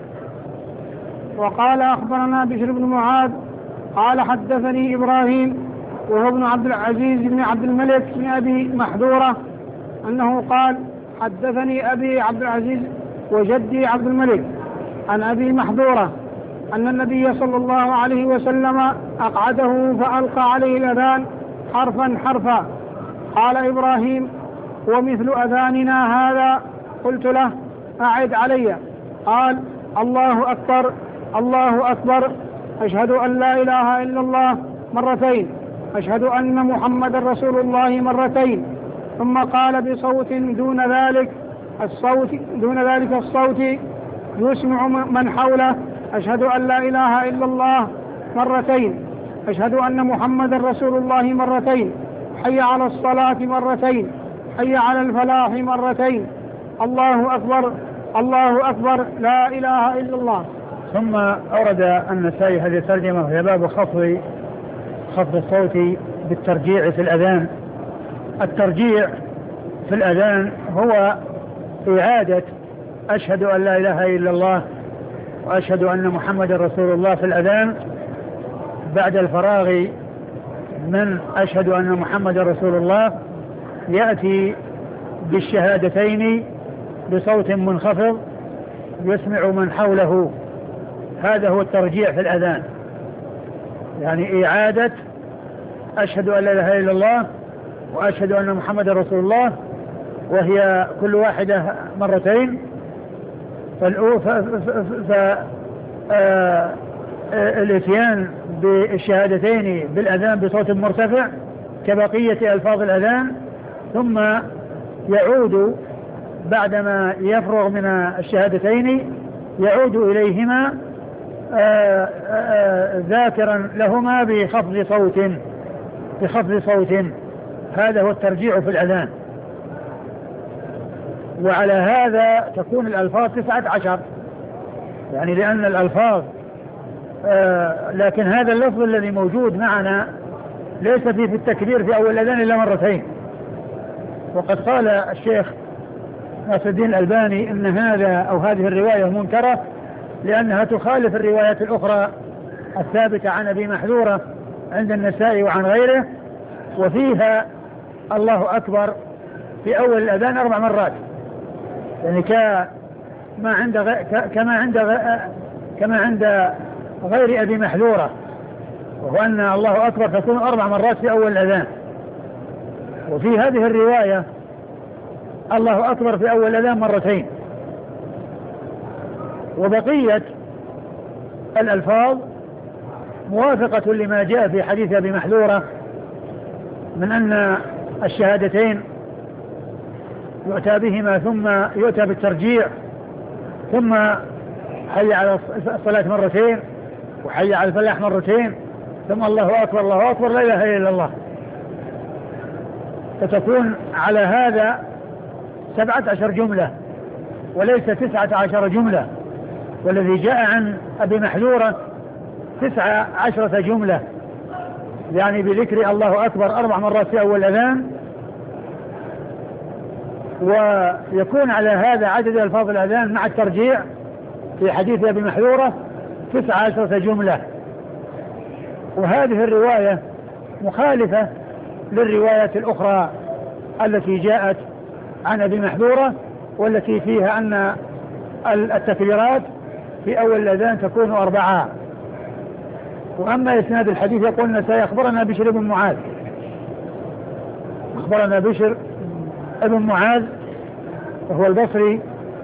وقال أخبرنا بشر بن معاذ قال حدثني إبراهيم وهو ابن عبد العزيز بن عبد الملك بن أبي محذورة أنه قال حدثني أبي عبد العزيز وجدي عبد الملك عن أبي محذورة أن النبي صلى الله عليه وسلم أقعده فألقى عليه الأذان حرفا حرفا. قال إبراهيم ومثل أذاننا هذا. قلت له أعد علي. قال الله أكبر الله أكبر أشهد أن لا إله إلا الله مرتين أشهد أن محمد رسول الله مرتين. ثم قال بصوت دون ذلك الصوت دون ذلك الصوت يسمع من حوله أشهد أن لا إله إلا الله مرتين أشهد أن محمد رسول الله مرتين حي على الصلاة مرتين حي على الفلاح مرتين الله أكبر الله أكبر لا إله إلا الله. ثم أورد النسائي هذه الترجمة وهي باب خفض خفض الصوت بالترجيع في الأذان. الترجيع في الأذان هو إعادة أشهد أن لا إله إلا الله وأشهد أن محمد رسول الله في الأذان بعد الفراغ من أشهد أن محمد رسول الله يأتي بالشهادتين بصوت منخفض يسمع من حوله. هذا هو الترجيع في الأذان، يعني إعادة أشهد أن لا إله إلا الله وأشهد أن محمد رسول الله، وهي كل واحدة مرتين. فالإتيان بالشهادتين بالأذان بصوت مرتفع كبقية ألفاظ الأذان، ثم يعود بعدما يفرغ من الشهادتين يعود إليهما آآ آآ ذاكرا لهما بخفض صوت بخفض صوت. هذا هو الترجيع في الأذان. وعلى هذا تكون الألفاظ تسعة عشر، يعني لأن الألفاظ لكن هذا اللفظ الذي موجود معنا ليس فيه في التكبير في أول الأذان إلا مرتين. وقد قال الشيخ ناصر الدين الألباني إن هذا أو هذه الرواية منكرة لأنها تخالف الروايات الأخرى الثابتة عن أبي محذورة عند النسائي وعن غيره، وفيها الله أكبر في أول الأذان أربع مرات، يعني كما عند غ... كما عند غ... كما عند غير أبي محذورة، وهو أن الله أكبر تكون أربع مرات في أول الأذان. وفي هذه الرواية الله أكبر في أول الأذان مرتين. وبقية الألفاظ موافقة لما جاء في حديث أبي محذورة من أن الشهادتين يؤتى بهما ثم يؤتى بالترجيع، ثم حي على الصلاة مرتين وحي على الفلاح مرتين، ثم الله أكبر الله أكبر لا إله إلا الله. فتكون على هذا سبعة عشر جملة وليس تسعة عشر جملة، والذي جاء عن أبي محذورة تسعة عشرة جملة، يعني بذكر الله أكبر أربع مرات في أول الأذان. ويكون على هذا عدد ألفاظ الأذان مع الترجيع في حديث أبي محذورة تسعة عشرة جملة. وهذه الرواية مخالفة للروايات الأخرى التي جاءت عن أبي محذورة والتي فيها أن التكبيرات في أول الأذان تكون أربعة. وأما إسناد الحديث يقول النسائي أخبرنا بشر بن معاذ أخبرنا بشر ابن معاذ وهو البصري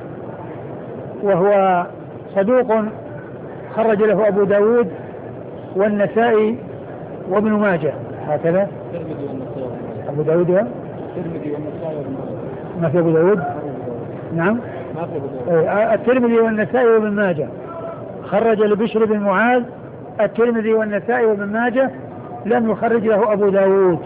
وهو صدوق خرج له أبو داود والنسائي وابن ماجه. هكذا أبو داود ما في أبو داود نعم الترمذي والنسائي وابن ماجه. خرج لبشر بن معاذ الترمذي والنسائي وابن ماجه، لم يخرج له أبو داود.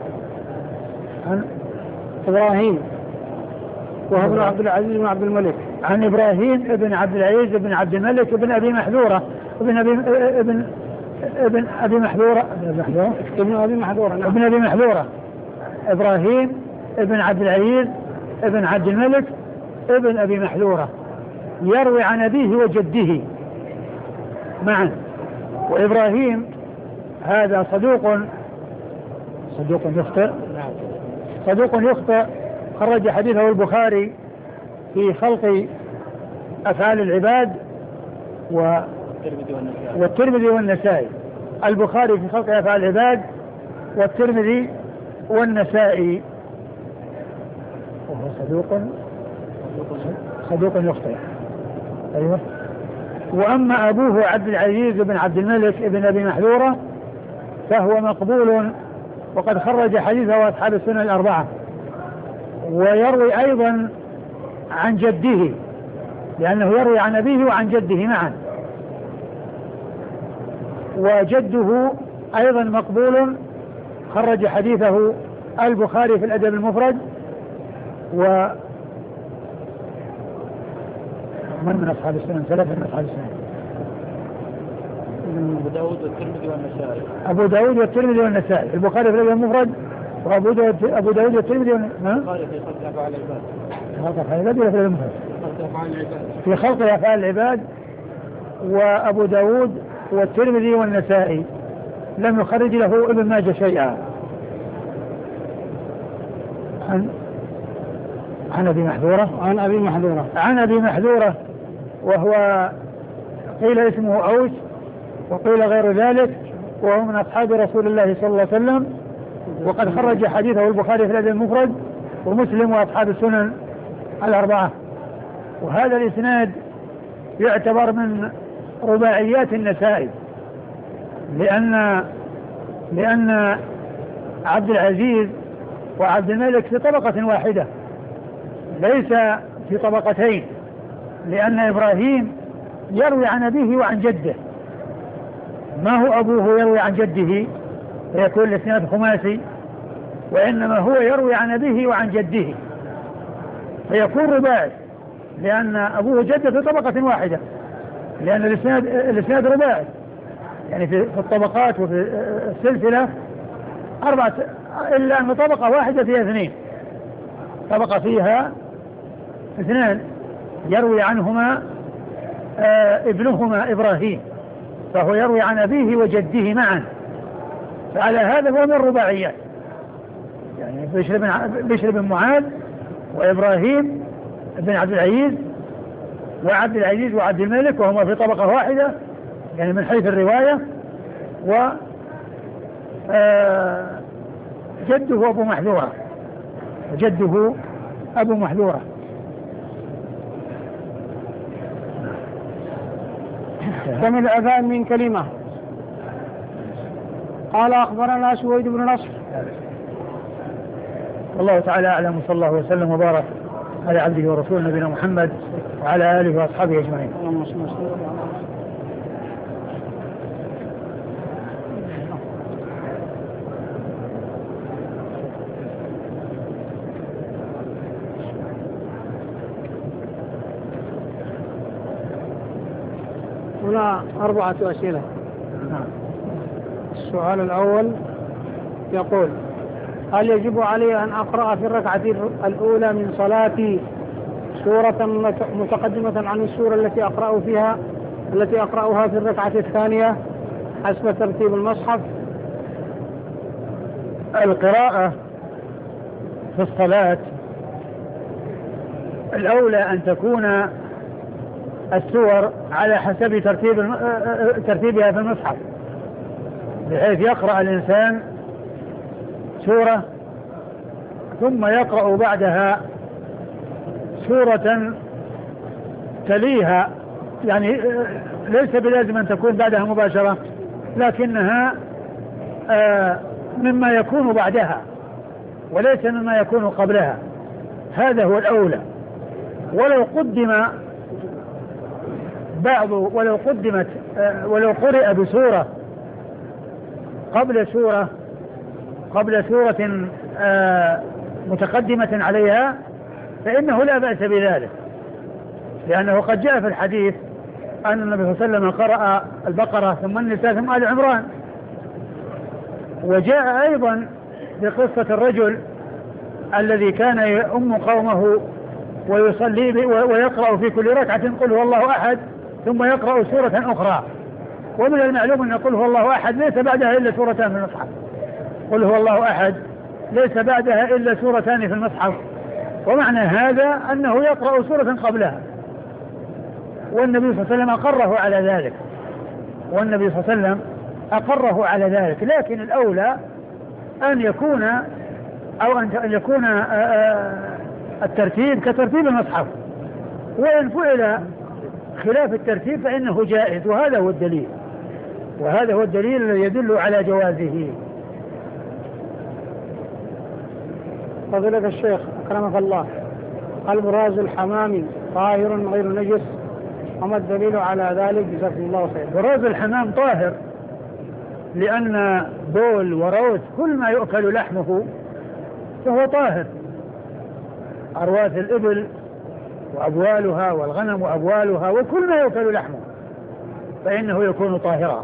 عن إبراهيم وهو ابن عبد العزيز بن عبد الملك عن إبراهيم ابن عبد العزيز ابن عبد الملك ابن أبي محذورة ابن أبي ابن ابن أبي محذورة ابن أبي محذورة نعم. ابن أبي محذورة إبراهيم ابن عبد العزيز ابن عبد الملك ابن أبي محذورة يروي عن أبيه وجده معا. وإبراهيم هذا صدوق صدوق يخطئ صدوق يخطئ خرج حديثه البخاري في خلق أفعال العباد و والترمذي والنسائي. البخاري في خلق أفعال العباد والترمذي والنسائي وهو صدوق صدوق يخطئ. أيوه. وأما أبوه عبد العزيز بن عبد الملك ابن أبي محذورة فهو مقبول وقد خرج حديثه أصحاب السنن الأربعة. ويروي أيضا عن جده لأنه يروي عن أبيه وعن جده معا. وجده أيضا مقبول خرج حديثه البخاري في الأدب المفرد. و من من أصحاب السنن ثلاثة من أصحاب السنن أبو داود والترمذي والنسائي أبو داود والترمذي والنسائي. البخاري في الأدب المفرد وأبو داود أبو داود والترمذي البخاري في خلق أفعال العباد خلق أفعال العباد ولا في الأدب المفرد في خلق أفعال العباد. وأبو داود والترمذي والنسائي لم يخرج له ابن ماجه شيئا. عن عن أبي محذورة عن أبي محذورة عن أبي محذورة وهو قيل اسمه أوس وقيل غير ذلك وهو من أصحاب رسول الله صلى الله عليه وسلم. وقد خرج حديثه البخاري في الأدب المفرد ومسلم وأصحاب السنن الأربعة. وهذا الإسناد يعتبر من رباعيات النسائي لأن لأن عبد العزيز وعبد الملك في طبقة واحدة ليس في طبقتين. لأن إبراهيم يروي عن أبيه وعن جده ما هو أبوه يروي عن جده فيكون الإسناد خماسي وإنما هو يروي عن أبيه وعن جده فيكون رباعي لأن أبوه وجده في طبقة واحدة لأن الإسناد الإسناد رباعي يعني في الطبقات وفي السلسلة أربعة إلا أن طبقة واحدة فيها اثنين طبقة فيها اثنان يروي عنهما آه ابنهما إبراهيم فهو يروي عن أبيه وجده معا. فعلى هذا هو من الرباعيات يعني بشر بن, بشر بن معاذ وإبراهيم بن عبد العزيز وعبد العزيز وعبد الملك وهما في طبقة واحدة يعني من حيث الرواية. و آه جده أبو محذورة جده أبو محذورة. كم الأذان من كلمة. قال أخبرنا سويد بن نصر. والله تعالى أعلم صلى الله وسلم وبارك على عبده ورسوله نبينا محمد وعلى آله وأصحابه أجمعين. هنا أربعة أسئلة. السؤال الأول يقول هل يجب علي أن أقرأ في الركعة الأولى من صلاتي سورة متقدمة عن السورة التي أقرأ فيها التي أقرأها في الركعة الثانية حسب ترتيب المصحف؟ القراءة في الصلاة الأولى أن تكون السور على حسب ترتيب ترتيبها في المصحف بحيث يقرأ الإنسان سورة ثم يقرأ بعدها سورة تليها يعني ليس بلازم أن تكون بعدها مباشرة لكنها مما يكون بعدها وليس مما يكون قبلها. هذا هو الأولى. ولو قدم بعض ولو قدمت ولو قرئ بسورة قبل سورة قبل سورة متقدمة عليها فإنه لا بأس بذلك لأنه قد جاء في الحديث أن النبي صلى الله عليه وسلم قرأ البقرة ثم النساء ثم آل عمران. وجاء أيضا بقصة الرجل الذي كان يؤم قومه ويصلي ويقرأ في كل ركعة قل هو الله أحد ثم يقرأ سورة أخرى. ومن المعلوم أن قل هو الله أحد ليس بعدها إلا سورتان في المصحف. قل هو الله أحد ليس بعدها إلا سورتان في المصحف، ومعنى هذا أنه يقرأ سورة قبلها، والنبي صلى الله عليه وسلم أقره على ذلك والنبي صلى الله عليه وسلم أقره على ذلك. لكن الأولى أن يكون أو أن يكون الترتيب كترتيب المصحف، وإن فعل خلاف الترتيب فإنه جائز، وهذا هو الدليل وهذا هو الدليل الذي يدل على جوازه. فضيلة الشيخ أكرمك الله، البراز الحمام طاهر غير نجس، وما الدليل على ذلك؟ جزاكم الله خير. براز الحمام طاهر لأن بول وروث كل ما يؤكل لحمه فهو طاهر. أرواث الإبل وأبوالها والغنم وأبوالها وكل ما يؤكل لحمه فإنه يكون طاهرا.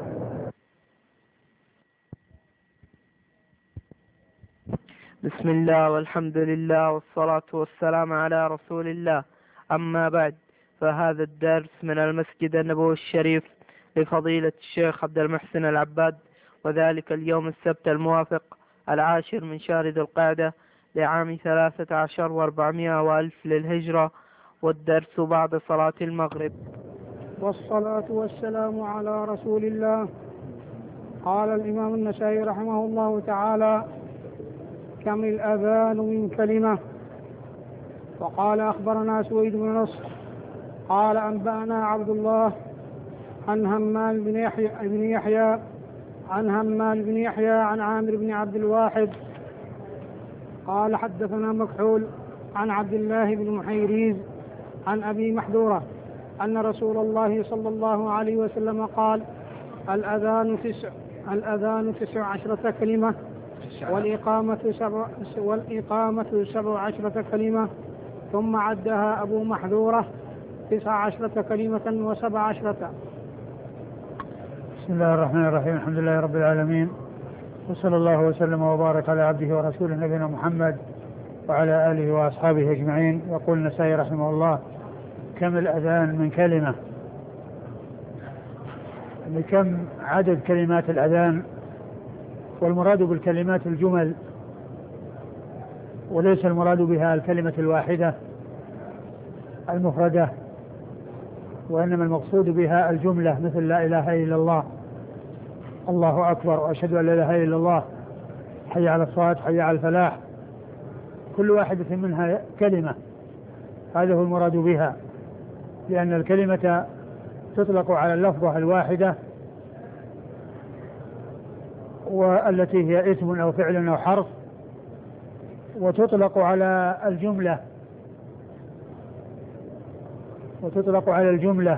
بسم الله والحمد لله والصلاة والسلام على رسول الله، أما بعد، فهذا الدرس من المسجد النبوي الشريف لفضيلة الشيخ عبد المحسن العباد، وذلك اليوم السبت الموافق العاشر من شهر ذي القعدة لعام ثلاثة عشر وأربعمائة وألف للهجرة، والدرس بعد صلاة المغرب. والصلاة والسلام على رسول الله. قال الإمام النسائي رحمه الله تعالى: كم الأذان من كلمة. وقال أخبرنا سويد بن نصر قال أنبأنا عبد الله عن همال بن يحيى, بن يحيى عن همال بن يحيى عن عامر بن عبد الواحد قال حدثنا مكحول عن عبد الله بن محيريز عن أبي محذورة أن رسول الله صلى الله عليه وسلم قال: الأذان تسع الأذان تسع عشرة كلمة، والإقامة سبع والإقامة سبع عشرة كلمة. ثم عدها أبو محذورة تسع عشرة كلمة وسبع عشرة. بسم الله الرحمن الرحيم. الحمد لله رب العالمين، وصلى الله وسلم وبارك على عبده ورسوله نبينا محمد وعلى آله وأصحابه أجمعين. يقول النسائي رحمه الله: كم الأذان من كلمة. لكم عدد كلمات الأذان، والمراد بالكلمات الجمل، وليس المراد بها الكلمة الواحدة المفردة، وإنما المقصود بها الجملة، مثل لا إله إلا الله، الله أكبر، وأشهد أن لا إله إلا الله، حي على الصلاة، حي على الفلاح. كل واحدة منها كلمة، هذا هو المراد بها، لأن الكلمة تطلق على اللفظة الواحدة والتي هي اسم أو فعل أو حرف، وتطلق على الجملة وتطلق على الجملة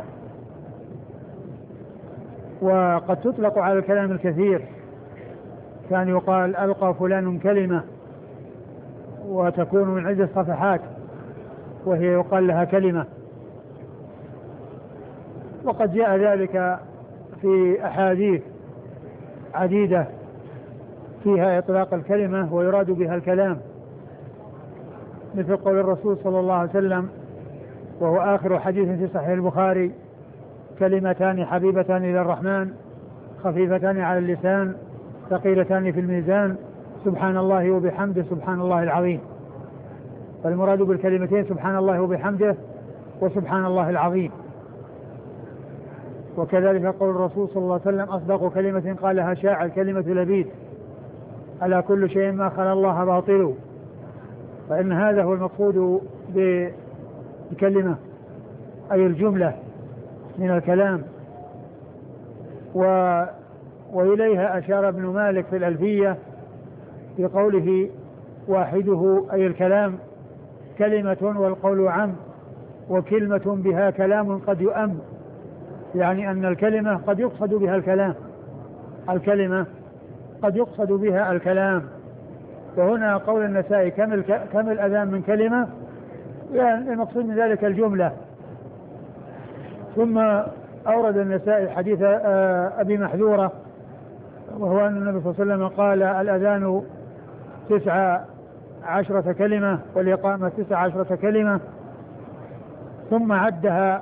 وقد تطلق على الكلام الكثير. كان يقال: ألقى فلان كلمة، وتكون من عدة صفحات وهي يقال لها كلمة. وقد جاء ذلك في أحاديث عديدة فيها إطلاق الكلمة ويراد بها الكلام، مثل قول الرسول صلى الله عليه وسلم وهو آخر حديث في صحيح البخاري: كلمتان حبيبتان إلى الرحمن خفيفتان على اللسان ثقيلتان في الميزان سبحان الله وبحمده سبحان الله العظيم. فالمراد بالكلمتين سبحان الله وبحمده وسبحان الله العظيم. وكذلك قول الرسول صلى الله عليه وسلم: أصدق كلمة قالها شاعر كلمة لبيد ألا كل شيء ما خلا الله باطل. فإن هذا هو المقصود بكلمة، أي الجملة من الكلام. و... وإليها أشار ابن مالك في الألفية بقوله: واحده أي الكلام كلمة والقول عم، وكلمة بها كلام قد يؤم. يعني أن الكلمة قد يقصد بها الكلام الكلمة قد يقصد بها الكلام. وهنا قول النسائي: كم, الك... كم الأذان من كلمة، يعني المقصود من ذلك الجملة، ثم أورد النسائي حديث أبي محذورة، وهو أن النبي صلى الله عليه وسلم قال الأذان تسع عشرة كلمة والإقامة تسع عشرة كلمة، ثم عدها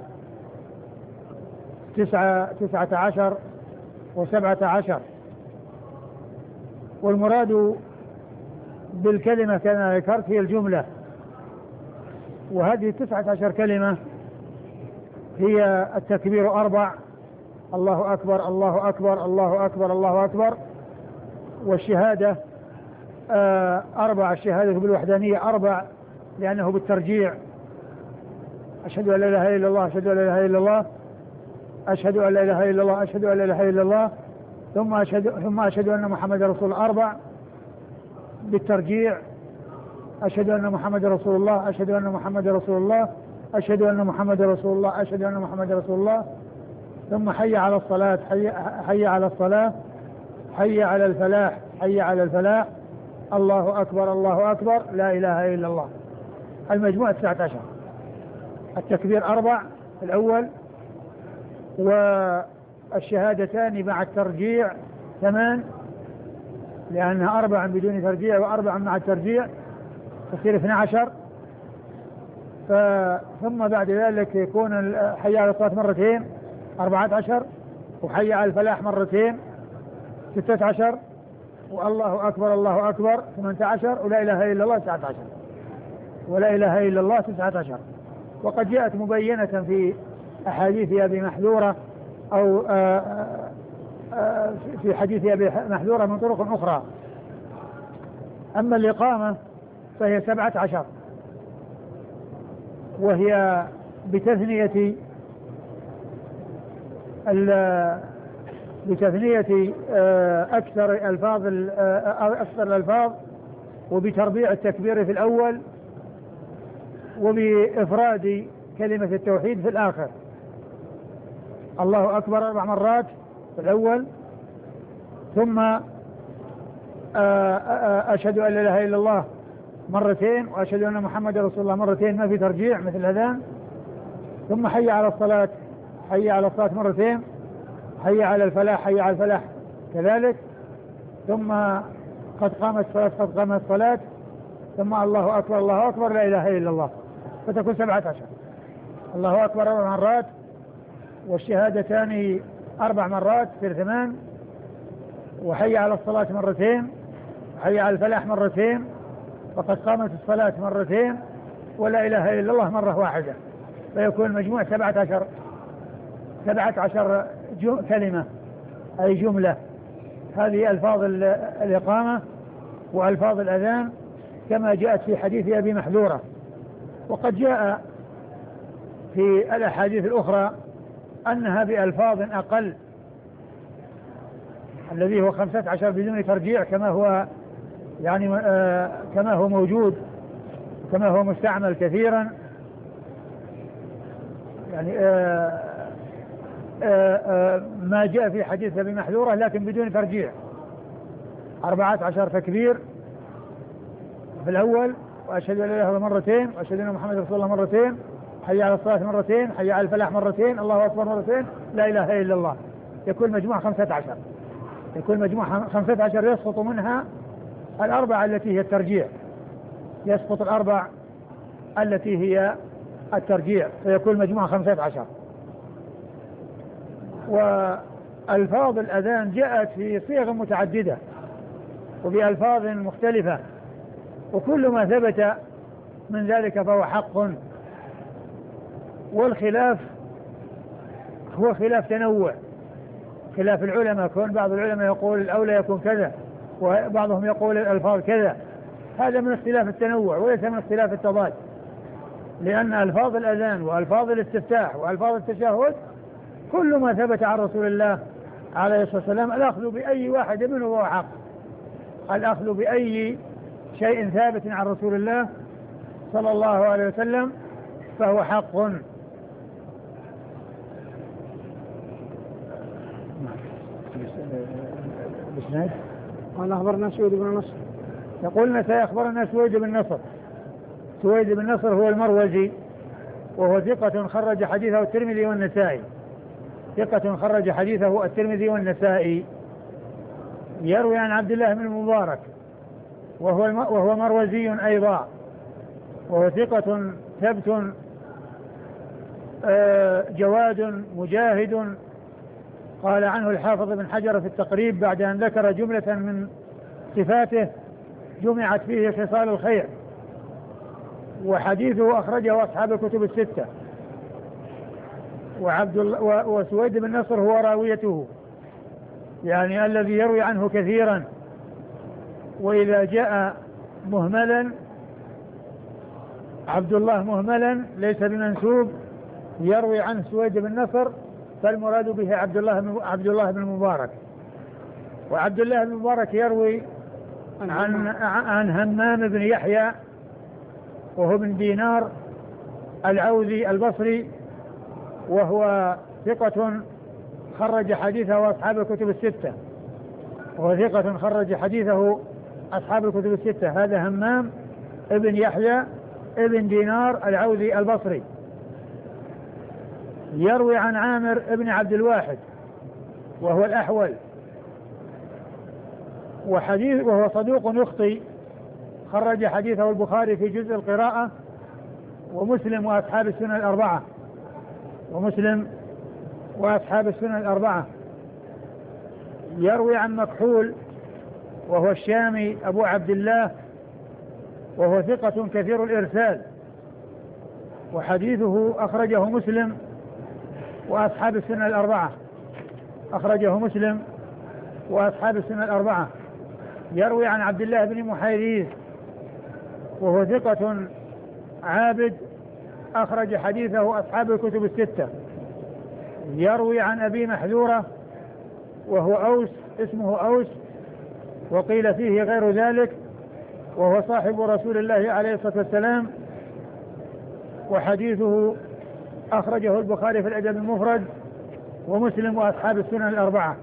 تسعة, تسعة عشر وسبعة عشر. والمراد بالكلمة كما ذكرت هي الجملة، وهذه تسعة عشر كلمة هي التكبير أربع، الله أكبر الله أكبر الله أكبر الله أكبر، والشهادة آه أربع، الشهادة بالوحدانية أربع لأنه بالترجيع، أشهد أن لا إله إلا الله أشهد أن لا إله إلا الله أشهد أن لا إله إلا الله أشهد أن لا إله إلا الله ثم أشهد ثم أشهد أن محمد رسول الله أربع بالترجيع، أشهد أن محمد رسول الله أشهد أن محمد رسول الله أشهد أن محمد رسول الله أشهد أن محمد رسول الله ثم حي على الصلاة حي, حي على الصلاة حي على الفلاح حي على الفلاح الله أكبر الله أكبر لا إله إلا الله. المجموع تسعة عشر، التكبير أربع الأول، والشهادتان مع الترجيع ثمان لأنها أربع بدون ترجيع وأربع مع الترجيع تصير اثنى عشر. ثم بعد ذلك يكون حي على الصلاة مرتين أربعة عشر، وحي على الفلاح مرتين ستة عشر، والله أكبر الله أكبر ثمانية عشر، ولا إله إلا الله تسعة عشر، ولا إله إلا الله تسعة عشر. وقد جاءت مبينة في أحاديث أبي محذورة أو آآ آآ في حديث أبي محذورة من طرق أخرى. أما الإقامة فهي سبعة عشر، وهي بتثنية بتثنية أكثر الألفاظ أكثر الألفاظ وبتربيع التكبير في الأول وبإفراد كلمة التوحيد في الآخر. الله أكبر أربع مرات في الأول، ثم أشهد أن لا إله إلا الله مرتين، وأشهد أن محمد رسول الله مرتين ما في ترجيع مثل الأذان، ثم حي على الصلاة حي على الصلاة مرتين، حي على الفلاح حي على الفلاح كذلك، ثم قد قامت الصلاة قد قامت الصلاة، ثم الله أكبر الله أكبر لا إله إلا الله، فتكون سبعة عشر. الله أكبر أربع مرات، والشهادتان أربع مرات في ثمان، وحي على الصلاة مرتين، وحي على الفلاح مرتين، وقد قامت الصلاة مرتين، ولا إله إلا الله مرة واحدة، فيكون المجموع سبعة عشر سبعة عشر كلمة أي جملة. هذه ألفاظ الإقامة وألفاظ الأذان كما جاءت في حديث أبي محذورة. وقد جاء في الأحاديث الأخرى أنها بألفاظ أقل، الذي هو خمسة عشر بدون ترجيع كما هو يعني آه كما هو موجود كما هو مستعمل كثيرا، يعني آه آه آه ما جاء في حديث أبي محذورة لكن بدون ترجيع. أربعة عشر تكبير في الأول، وأشهد أن لا إله إلا الله مرتين، وأشهد أن محمد رسول الله مرتين، حي على الصلاة مرتين، حي على الفلاح مرتين، الله أكبر مرتين، لا إله إلا الله. يكون مجموع خمسة عشر يكون مجموع خمسة عشر يسقط منها الأربعة التي هي الترجيع، يسقط الأربع التي هي الترجيع، فيكون مجموع خمسة عشر. وألفاظ الأذان جاءت في صيغ متعددة وبألفاظ مختلفة، وكل ما ثبت من ذلك فهو حق، والخلاف هو خلاف تنوع، خلاف العلماء، كون بعض العلماء يقول الأولى يكون كذا وبعضهم يقول الألفاظ كذا، هذا من اختلاف التنوع وليس من اختلاف التضاد، لأن ألفاظ الأذان وألفاظ الاستفتاح وألفاظ التشهد كل ما ثبت عن رسول الله عليه الصلاة والسلام الأخذ بأي واحد منه هو حق، الأخذ بأي شيء ثابت عن رسول الله صلى الله عليه وسلم فهو حق. قال أخبرنا سويد بن نصر، يقولنا سيخبرنا سويد بن نصر. سويد بن نصر هو المروزي وهو ثقة خرج حديثه الترمذي والنسائي، ثقة خرج حديثه الترمذي والنسائي. يروي عن عبد الله بن المبارك وهو وهو مروزي أيضا، وهو ثقة ثبت جواد مجاهد. قال عنه الحافظ بن حجر في التقريب بعد أن ذكر جملة من صفاته جمعت فيه خصال الخير، وحديثه أخرجه أصحاب الكتب الستة. وعبد الله وسويد بن نصر هو راويته، يعني الذي يروي عنه كثيرا. وإذا جاء مهملا عبد الله مهملا ليس بمنسوب يروي عنه سويد بن نصر، فالمراد به عبد الله عبد الله بن المبارك. وعبد الله بن المبارك يروي عن عن همام بن يحيى وهو بن دينار العوذي البصري، وهو ثقة خرج حديثه أصحاب الكتب الستة، وهو ثقة خرج حديثه أصحاب الكتب الستة. هذا همام ابن يحيى ابن دينار العوذي البصري. يروي عن عامر ابن عبد الواحد وهو الأحول، وحديث وهو صدوق يخطئ، خرج حديثه البخاري في جزء القراءة ومسلم وأصحاب السنن الأربعة ومسلم وأصحاب السنن الأربعة. يروي عن مكحول وهو الشامي أبو عبد الله، وهو ثقة كثير الإرسال، وحديثه أخرجه مسلم وأصحاب السنن الأربعة أخرجه مسلم وأصحاب السنن الأربعة. يروي عن عبد الله بن محيريز وهو ثقة عابد، أخرج حديثه أصحاب الكتب الستة. يروي عن أبي محذورة وهو أوس اسمه أوس، وقيل فيه غير ذلك، وهو صاحب رسول الله عليه الصلاة والسلام، وحديثه أخرجه البخاري في الأدب المفرد ومسلم وأصحاب السنن الأربعة.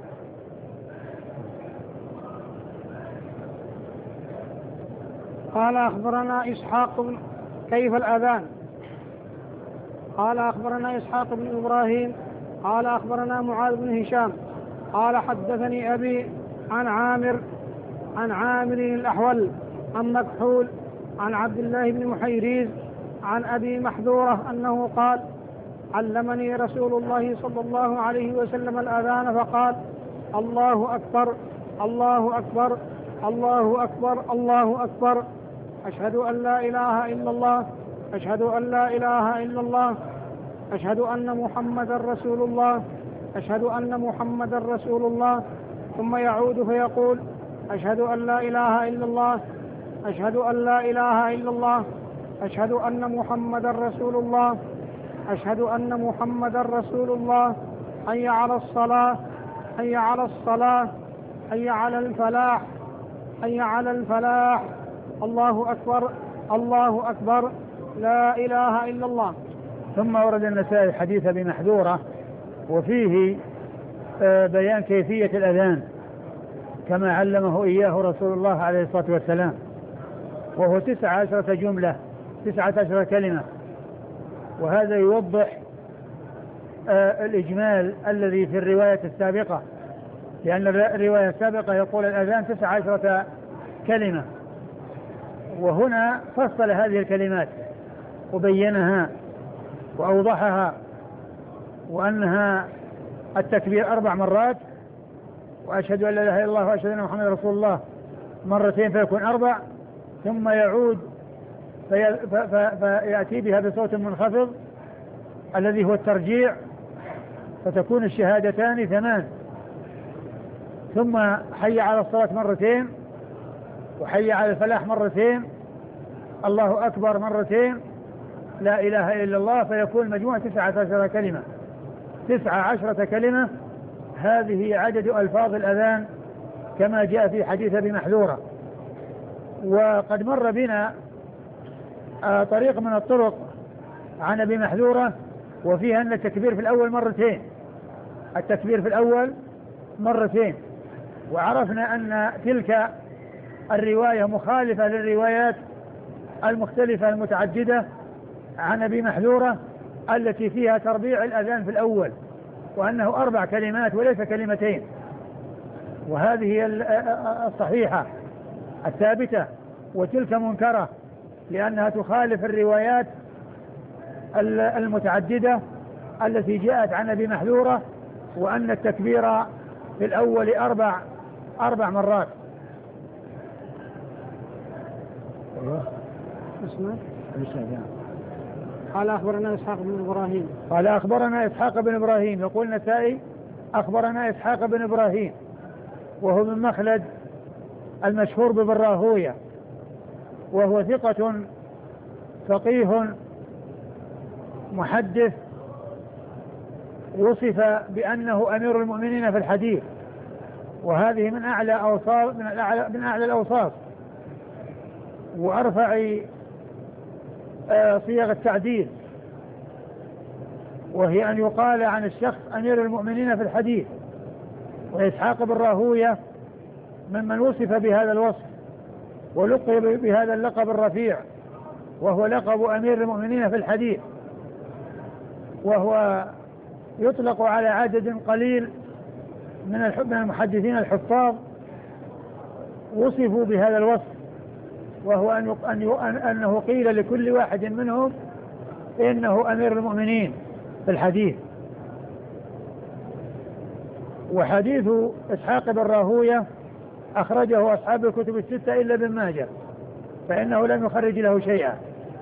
قال أخبرنا إسحاق بن كيف الأذان؟ قال أخبرنا إسحاق بن إبراهيم قال أخبرنا معاذ بن هشام قال حدثني أبي عن عامر عن عامر الأحول عن مكحول عن عبد الله بن محيريز عن أبي محذورة أنه قال علمني رسول الله صلى الله عليه وسلم الأذان فقال الله أكبر الله أكبر الله أكبر الله أكبر أشهد أن لا إله إلا الله أشهد أن لا إله إلا الله أشهد أن محمدا رسول الله أشهد أن محمدا رسول الله. ثم يعود فيقول أشهد أن لا إله إلا الله أشهد أن لا إله إلا الله أشهد أن محمدا رسول الله أشهد أن محمدا رسول الله. حي على الصلاة حي على الصلاة حي على الفلاح حي على الفلاح. الله أكبر الله أكبر لا إله إلا الله. ثم ورد النسائي حديث أبي محذورة وفيه بيان كيفية الأذان كما علمه إياه رسول الله عليه الصلاة والسلام، وهو تسعة عشرة جملة تسعة عشرة كلمة، وهذا يوضح الإجمال الذي في الرواية السابقة، لأن الرواية السابقة يقول الأذان تسعة عشرة كلمة، وهنا فصل هذه الكلمات وبينها وأوضحها، وأنها التكبير أربع مرات، وأشهد أن لا إله إلا الله وأشهد أن محمد رسول الله مرتين فيكون أربع، ثم يعود في فيأتي بها بصوت منخفض الذي هو الترجيع فتكون الشهادتان ثمان، ثم حي على الصلاة مرتين، وحي على الفلاح مرتين، الله أكبر مرتين، لا إله إلا الله، فيكون مجموع تسعة عشرة كلمة تسعة عشرة كلمة. هذه عدد ألفاظ الأذان كما جاء في حديث أبي محذورة. وقد مر بنا طريق من الطرق عن أبي محذورة وفيها أن التكبير في الأول مرتين التكبير في الأول مرتين وعرفنا أن تلك الرواية مخالفة للروايات المختلفة المتعددة عن أبي محذورة، التي فيها تربيع الأذان في الأول، وأنه أربع كلمات وليس كلمتين، وهذه هي الصحيحة الثابتة، وتلك منكرة لأنها تخالف الروايات المتعددة التي جاءت عن أبي محذورة، وأن التكبير في الأول أربع أربع مرات. اسمه قال أخبرنا إسحاق بن إبراهيم قال أخبرنا إسحاق بن إبراهيم يقول النسائي أخبرنا إسحاق بن إبراهيم وهو من مخلد المشهور ببراهوية، وهو ثقة فقيه محدث وصف بأنه أمير المؤمنين في الحديث، وهذه من أعلى أوصاف من أعلى, من أعلى الأوصاف وأرفع صيغ التعديل، وهي أن يقال عن الشخص أمير المؤمنين في الحديث. وإسحاق بن راهوية ممن وصف بهذا الوصف ولقب بهذا اللقب الرفيع، وهو لقب أمير المؤمنين في الحديث، وهو يطلق على عدد قليل من المحدثين الحفاظ وصفوا بهذا الوصف، وهو أن أنه قيل لكل واحد منهم إنه أمير المؤمنين في الحديث. وحديث إسحاق بن راهوية أخرجه أصحاب الكتب الستة إلا ابن ماجه، فإنه لم يخرج له شيئا.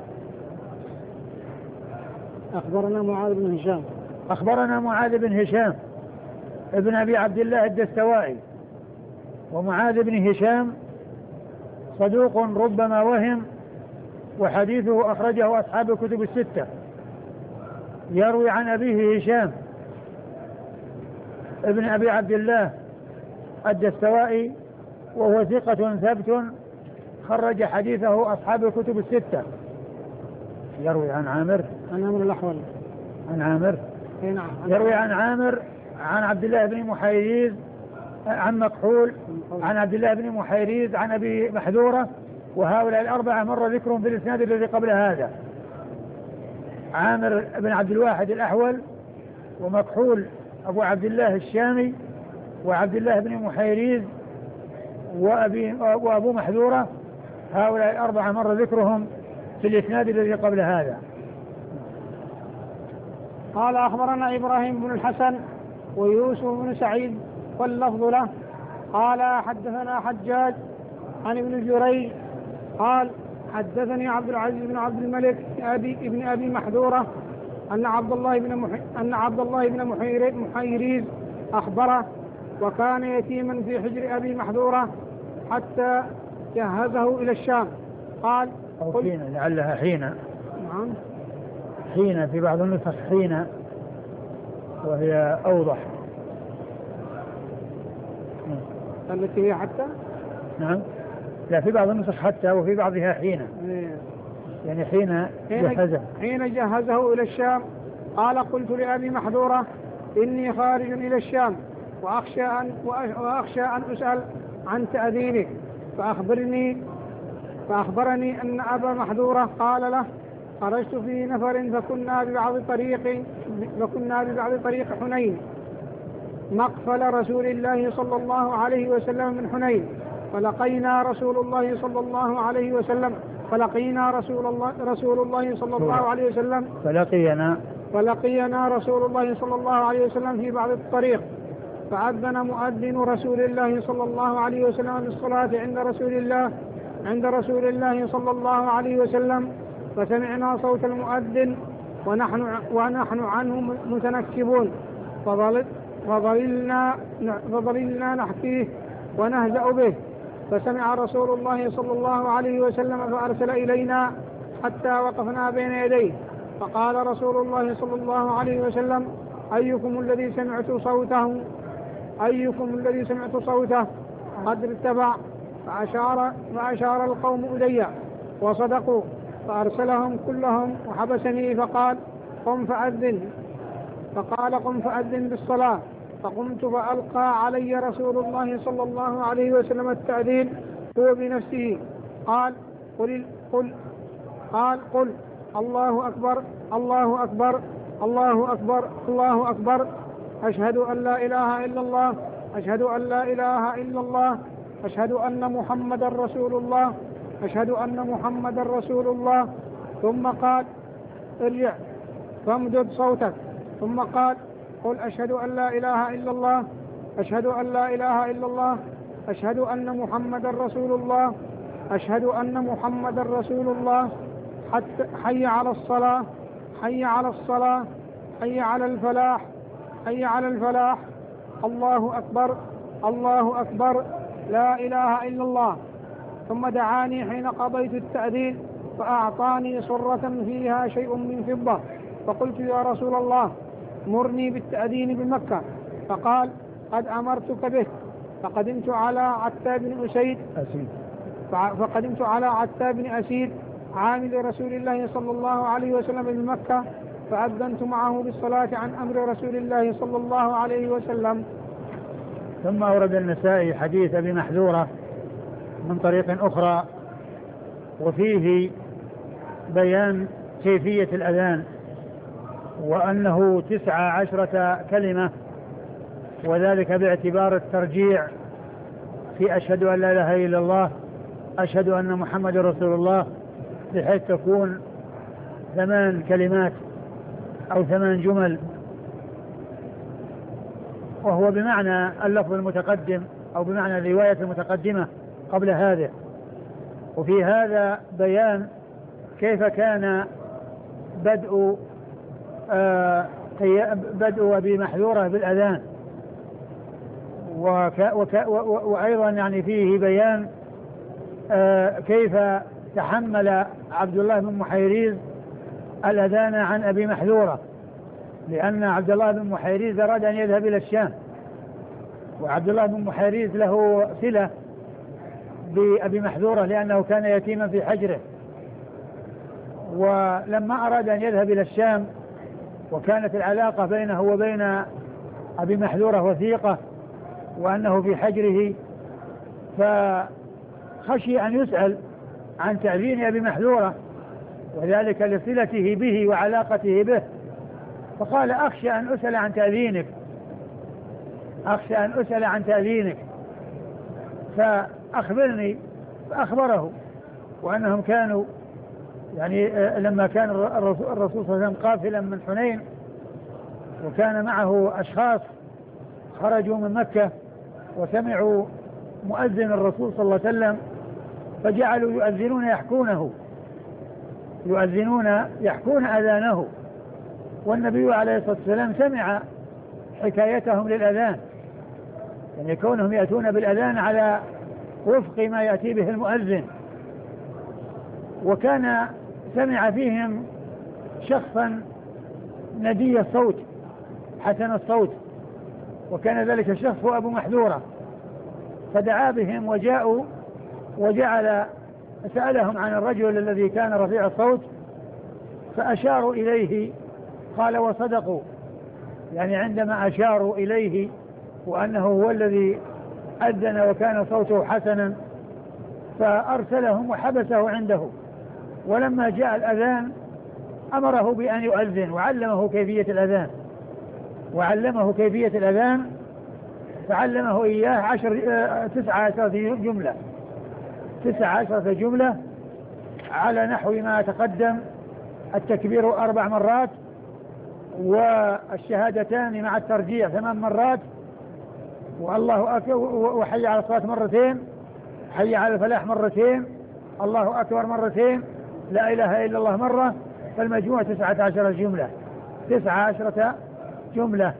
أخبرنا معاذ بن هشام أخبرنا معاذ بن هشام ابن أبي عبد الله الدستوائي، ومعاذ بن هشام صدوق ربما وهم، وحديثه أخرجه أصحاب الكتب الستة. يروي عن أبيه هشام ابن أبي عبد الله الدستوائي، وهو ثقة ثبت خرج حديثه أصحاب الكتب الستة. يروي عن عامر عن عامر الأحول عن عامر نعم. يروي عن عامر عن عبد الله بن محيريز عن مكحول عن عبد الله بن محيريز عن أبي محذورة، وهؤلاء الأربعة مر ذكرهم في الإسناد الذي قبل هذا. عامر بن عبد الواحد الأحول، ومكحول أبو عبد الله الشامي، وعبد الله بن محيريز، وأبي وأبو محذورة، هؤلاء الأربعة مر ذكرهم في الإسناد الذي قبل هذا. قال أخبرنا إبراهيم بن الحسن ويوسف بن سعيد واللفظ له قال حدثنا حجاج عن ابن جريج قال حدثني عبد العزيز بن عبد الملك أبي ابن أبي محذورة أن عبد الله بن محي... أن عبد الله بن محيريز أخبره، وكان يتيما في حجر أبي محذورة حتى جهزه إلى الشام. قال أو حين لعلها حين نعم حين في بعض النسخ حين، وهي أوضح. التي هي حتى نعم لا في بعض النسخ حتى، وفي بعضها حين يعني حين جهزه حين جهزه إلى الشام. قال قلت لأبي محذورة إني خارج إلى الشام وأخشى أن, وأخشى أن أسأل عن تأذينك فأخبرني فأخبرني أن أبا محذورة قال له خرجت في نفر فكنا ببعض طريق فكنا ببعض طريق حنين مقفل رسول الله صلى الله عليه وسلم من حنين، فلقينا رسول الله صلى الله عليه وسلم فلقينا رسول الله رسول الله صلى الله عليه وسلم فلقينا فلقينا رسول الله صلى الله عليه وسلم في بعض الطريق، فأذن مؤذن رسول الله صلى الله عليه وسلم بالصلاة عند رسول الله عند رسول الله صلى الله عليه وسلم، فسمعنا صوت المؤذن ونحن ونحن عنه متنكبون، فظل فظللنا فظللنا نحكيه ونهزأ به، فسمع رسول الله صلى الله عليه وسلم فأرسل إلينا حتى وقفنا بين يديه، فقال رسول الله صلى الله عليه وسلم أيكم الذي سمعت صوته أيكم الذي سمعت صوته قد ارتفع، فأشار, فأشار القوم إلي وصدقوا، فأرسلهم كلهم وحبسني فقال قم فأذن فقال قم فأذن بالصلاة، فقمت فألقى علي رسول الله صلى الله عليه وسلم التأذين هو بنفسه. قال قل قل قال قل الله أكبر الله أكبر الله أكبر الله أكبر أشهد أن لا إله إلا الله أشهد أن لا إله إلا الله أشهد أن محمدا رسول الله أشهد أن محمدا رسول الله. ثم قال ارجع فامدد صوتك. ثم قال قل أشهد أن لا إله إلا الله أشهد أن لا إله إلا الله أشهد أن محمدا رسول الله أشهد أن محمدا رسول الله. حتى حي على الصلاة حي على الصلاة حي على الفلاح حي على الفلاح. الله أكبر الله أكبر لا إله إلا الله. ثم دعاني حين قضيت التأذين فأعطاني صرة فيها شيء من فضة، فقلت يا رسول الله مرني بالتأذين بمكة، فقال قد أمرتك به. فقدمت على عتاب بن أسيد فقدمت على عتاب بن أسيد عامل رسول الله صلى الله عليه وسلم بمكة، فأذنت معه بالصلاة عن أمر رسول الله صلى الله عليه وسلم. ثم أورد النسائي حديث أبي محذورة من طريق أخرى، وفيه بيان كيفية الأذان، وأنه تسع عشرة كلمة، وذلك باعتبار الترجيع في أشهد أن لا إله إلا الله أشهد أن محمد رسول الله، بحيث تكون ثمان كلمات أو ثمان جمل، وهو بمعنى اللفظ المتقدم أو بمعنى الرواية المتقدمة قبل هذا. وفي هذا بيان كيف كان بدء آه بدء أبي محذورة بالأذان، وك وك وأيضا يعني فيه بيان آه كيف تحمل عبد الله بن محيريز الأذان عن أبي محذورة، لأن عبد الله بن محيريز أراد أن يذهب إلى الشام، وعبد الله بن محيريز له صلة بأبي محذورة لأنه كان يتيما في حجره، ولما أراد أن يذهب إلى الشام وكانت العلاقة بينه وبين أبي محذورة وثيقة وأنه في حجره، فخشي أن يسأل عن تأذين أبي محذورة، وذلك لصلته به وعلاقته به، فقال أخشى أن أسأل عن تأذينك أخشى أن أسأل عن تأذينك فأخبرني. فأخبره، وأنهم كانوا يعني لما كان الرسول صلى الله عليه وسلم قافلا من حنين، وكان معه أشخاص خرجوا من مكة وسمعوا مؤذن الرسول صلى الله عليه وسلم، فجعلوا يؤذنون يحكونه يؤذنون يحكون أذانه، والنبي عليه الصلاة والسلام سمع حكايتهم للأذان، يعني كونهم يأتون بالأذان على وفق ما يأتي به المؤذن. وكان سمع فيهم شخصا ندي الصوت حسن الصوت، وكان ذلك الشخص هو أبو محذورة، فدعا بهم وجاءوا وجعل سألهم عن الرجل الذي كان رفيع الصوت، فأشاروا إليه، قال وصدقوا، يعني عندما أشاروا إليه وأنه هو الذي أذن وكان صوته حسنا، فأرسلهم وحبسه عنده، ولما جاء الأذان أمره بأن يؤذن وعلمه كيفية الأذان وعلمه كيفية الأذان فعلمه إياه عشر تسعة عشرة جملة تسعة عشرة جملة على نحو ما تقدم: التكبير أربع مرات، والشهادتان مع الترجيع ثمان مرات، والله أكبر، وحي على الصلاة مرتين، حي على الفلاح مرتين، الله أكبر مرتين، لا إله إلا الله مرة، فالمجموع تسعة عشرة جملة تسعة عشرة جملة.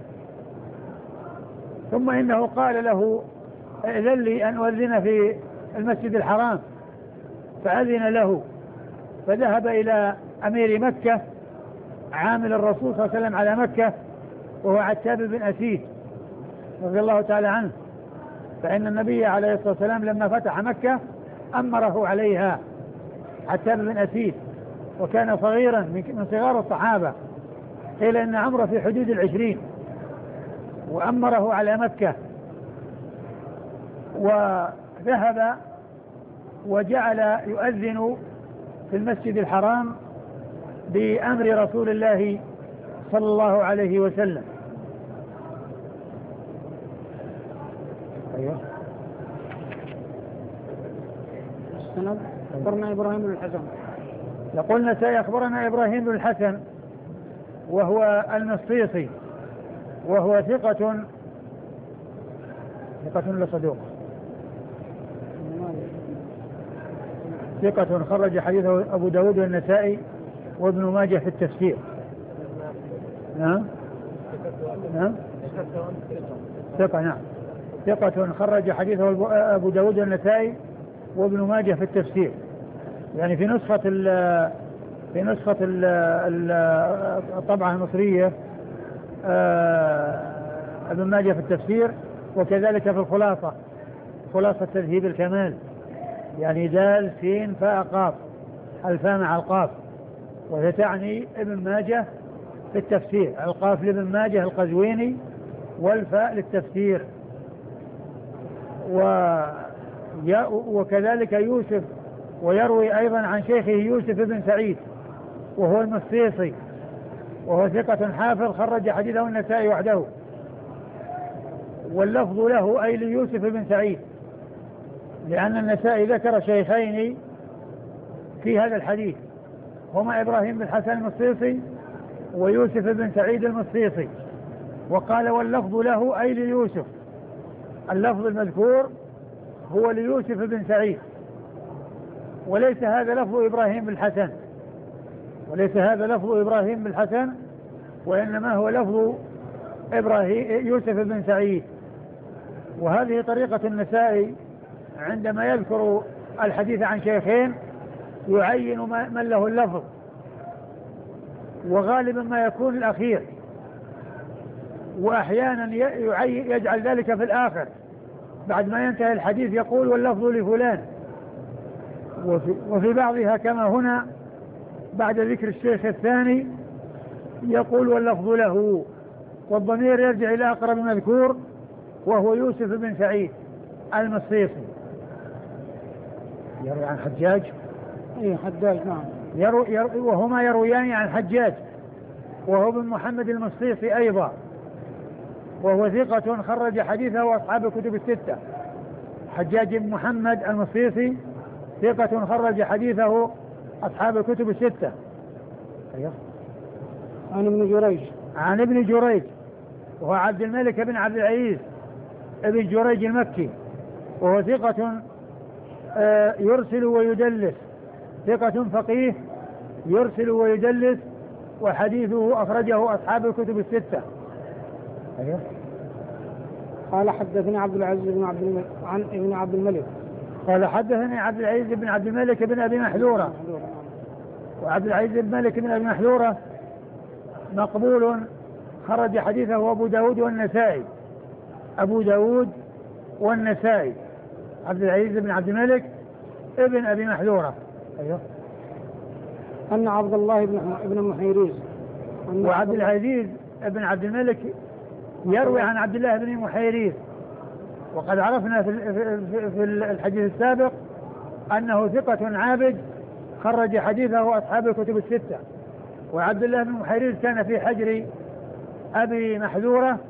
ثم إنه قال له: إذن لي أن أؤذن في المسجد الحرام، فأذن له، فذهب إلى أمير مكة عامل الرسول صلى الله عليه وسلم على مكة، وهو عتاب بن أسيد رضي الله تعالى عنه، فإن النبي عليه الصلاة والسلام لما فتح مكة أمره عليها عتاب بن أسيد، وكان صغيرا من صغار الصحابة، قيل إن عمره في حدود العشرين، وأمره على مكة، وذهب وجعل يؤذن في المسجد الحرام بأمر رسول الله صلى الله عليه وسلم. أيوه. السند أخبرنا إبراهيم بن الحسن. يقول النسائي أخبرنا إبراهيم بن الحسن وهو المصيصي وهو ثقة ثقة ولا صدوق؟ ثقة خرج حديثه أبو داود والنسائي وابن ماجه في التفسير. نعم نعم ثقة نعم ثقة خرج حديثه أبو داود والنسائي وابن ماجه في التفسير. يعني في نسخة ال في نسخة ال الطبعة المصرية ابن ماجه في التفسير، وكذلك في الخلاصة خلاصة تذهيب الكمال، يعني دال سين فاء قاف الفاء مع القاف، وهي تعني ابن ماجه في التفسير، القاف لابن ماجه القزويني والفاء للتفسير. وكذلك يوسف، ويروي أيضا عن شيخه يوسف بن سعيد وهو المصيصي وهو ثقة حافظ خرج حديثه النسائي وحده، واللفظ له أي ليوسف بن سعيد، لأن النسائي ذكر شيخين في هذا الحديث هما إبراهيم بن الحسن المصيصي ويوسف بن سعيد المصيصي، وقال واللفظ له أي ليوسف، اللفظ المذكور هو ليوسف بن سعيد، وليس هذا لفظ إبراهيم بن الحسن وليس هذا لفظ إبراهيم بن الحسن وإنما هو لفظ إبراهيم يوسف بن سعيد. وهذه طريقة النسائي عندما يذكر الحديث عن شيخين يعين من له اللفظ، وغالبا ما يكون الأخير، وأحيانا يجعل ذلك في الآخر بعد ما ينتهي الحديث يقول واللفظ لفلان، وفي, وفي بعضها كما هنا بعد ذكر الشيخ الثاني يقول واللفظ له، والضمير يرجع إلى أقرب مذكور وهو يوسف بن سعيد المصيصي. يروي عن حجاج اي حجاج نعم يرو يرو وهما يرويان عن حجاج وهو بن محمد المصيصي أيضا، وهو ثقة خرج حديثه أصحاب الكتب الستة. حجاج بن محمد المصيصي ثقة خرج حديثه أصحاب الكتب الستة. أيوه. عن ابن جريج عن ابن جريج وهو عبد الملك بن عبد العزيز ابن جريج المكي، وهو ثقة يرسل ويدلس، ثقة فقيه يرسل ويدلس، وحديثه أخرجه أصحاب الكتب الستة. أيوه. قال حدثني عبد العزيز بن عبد الملك عن ابن عبد الملك قال حدثني عبد العزيز بن عبد الملك بن أبي محذورة، وعبد العزيز بن مالك بن أبي محذورة مقبول خرج حديثه أبو داود والنسائي أبو داود والنسائي عبد العزيز بن عبد الملك ابن أبي محذورة. أيوه. أن عبد الله بن ابن محيريز وعبد العزيز بن عبد الملك يروي عن عبد الله بن محيريز، وقد عرفنا في في الحديث السابق أنه ثقة عابد خرج حديثه أصحاب الكتب الستة. وعبد الله بن محيريز كان في حجر أبي محذورة،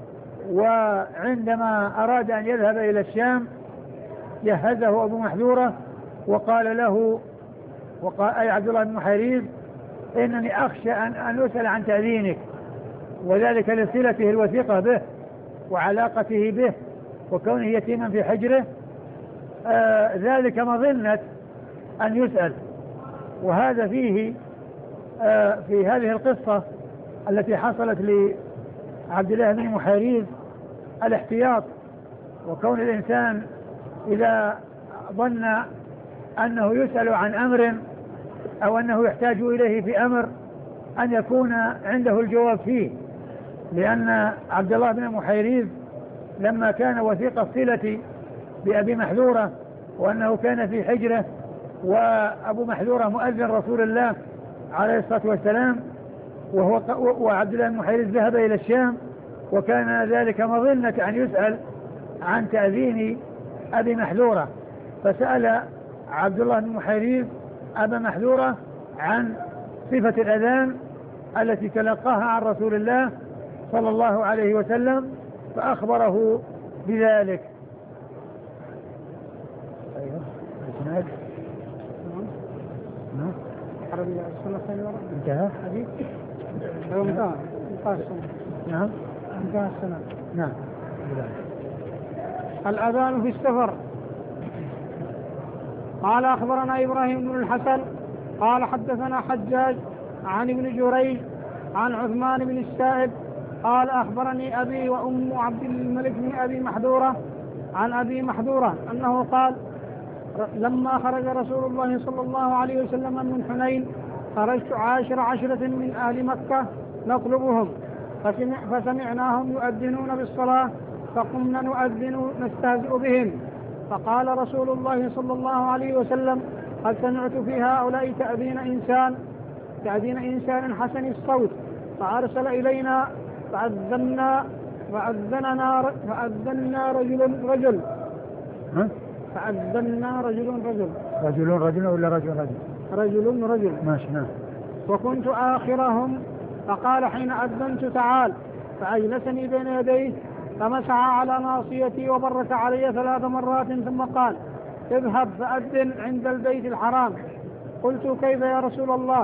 وعندما أراد أن يذهب إلى الشام جهزه أبو محذورة وقال له وقال أي عبد الله بن محيريز إنني أخشى أن, أن أسأل عن تأذينك، وذلك لصلته الوثيقة به وعلاقته به وكونه يتيما في حجره، آه ذلك مظنة أن يسأل. وهذا فيه آه في هذه القصة التي حصلت لعبد الله بن محيريز الاحتياط، وكون الإنسان إذا ظن أنه يسأل عن أمر أو أنه يحتاج إليه في أمر أن يكون عنده الجواب فيه، لأن عبد الله بن محيريز لما كان وثيق الصلة بأبي محذورة وأنه كان في حجره وأبو محذورة مؤذن رسول الله عليه الصلاة والسلام، وهو وعبد الله بن محيريز ذهب إلى الشام، وكان ذلك مظنة أن يسأل عن تأذين أبي محذورة، فسأل عبد الله بن محيريز أبا محذورة عن صفة الأذان التي تلقاها عن رسول الله صلى الله عليه وسلم فأخبره بذلك. أيوه الإسناد نعم عربي السنة الثانية انتهى حديث هو انتهى انتهى السنة نعم انتهى السنة نعم. الأذان في السفر. قال أخبرنا إبراهيم بن الحسن قال حدثنا حجاج عن ابن جريج عن عثمان بن السائب قال أخبرني أبي وأم عبد الملك بن أبي محذورة عن أبي محذورة أنه قال لما خرج رسول الله صلى الله عليه وسلم من حنين خرجت عاشر عشرة من أهل مكة نطلبهم فسمع فسمعناهم يؤذنون بالصلاة فقمنا نؤذن نستهزئ بهم فقال رسول الله صلى الله عليه وسلم قد سمعت في هؤلاء تأذين إنسان تأذين إنسان حسن الصوت فأرسل إلينا فأذنا فأذننا فأذنا رجل رجل ها؟ فأذنا رجل رجل رجل رجل ولا رجل رجل رجل رجل ماشي نعم. وكنت آخرهم فقال حين أذنت تعال فأجلسني بين يديه فمسح على ناصيتي وبرك علي ثلاث مرات ثم قال اذهب فأذن عند البيت الحرام. قلت كيف يا رسول الله؟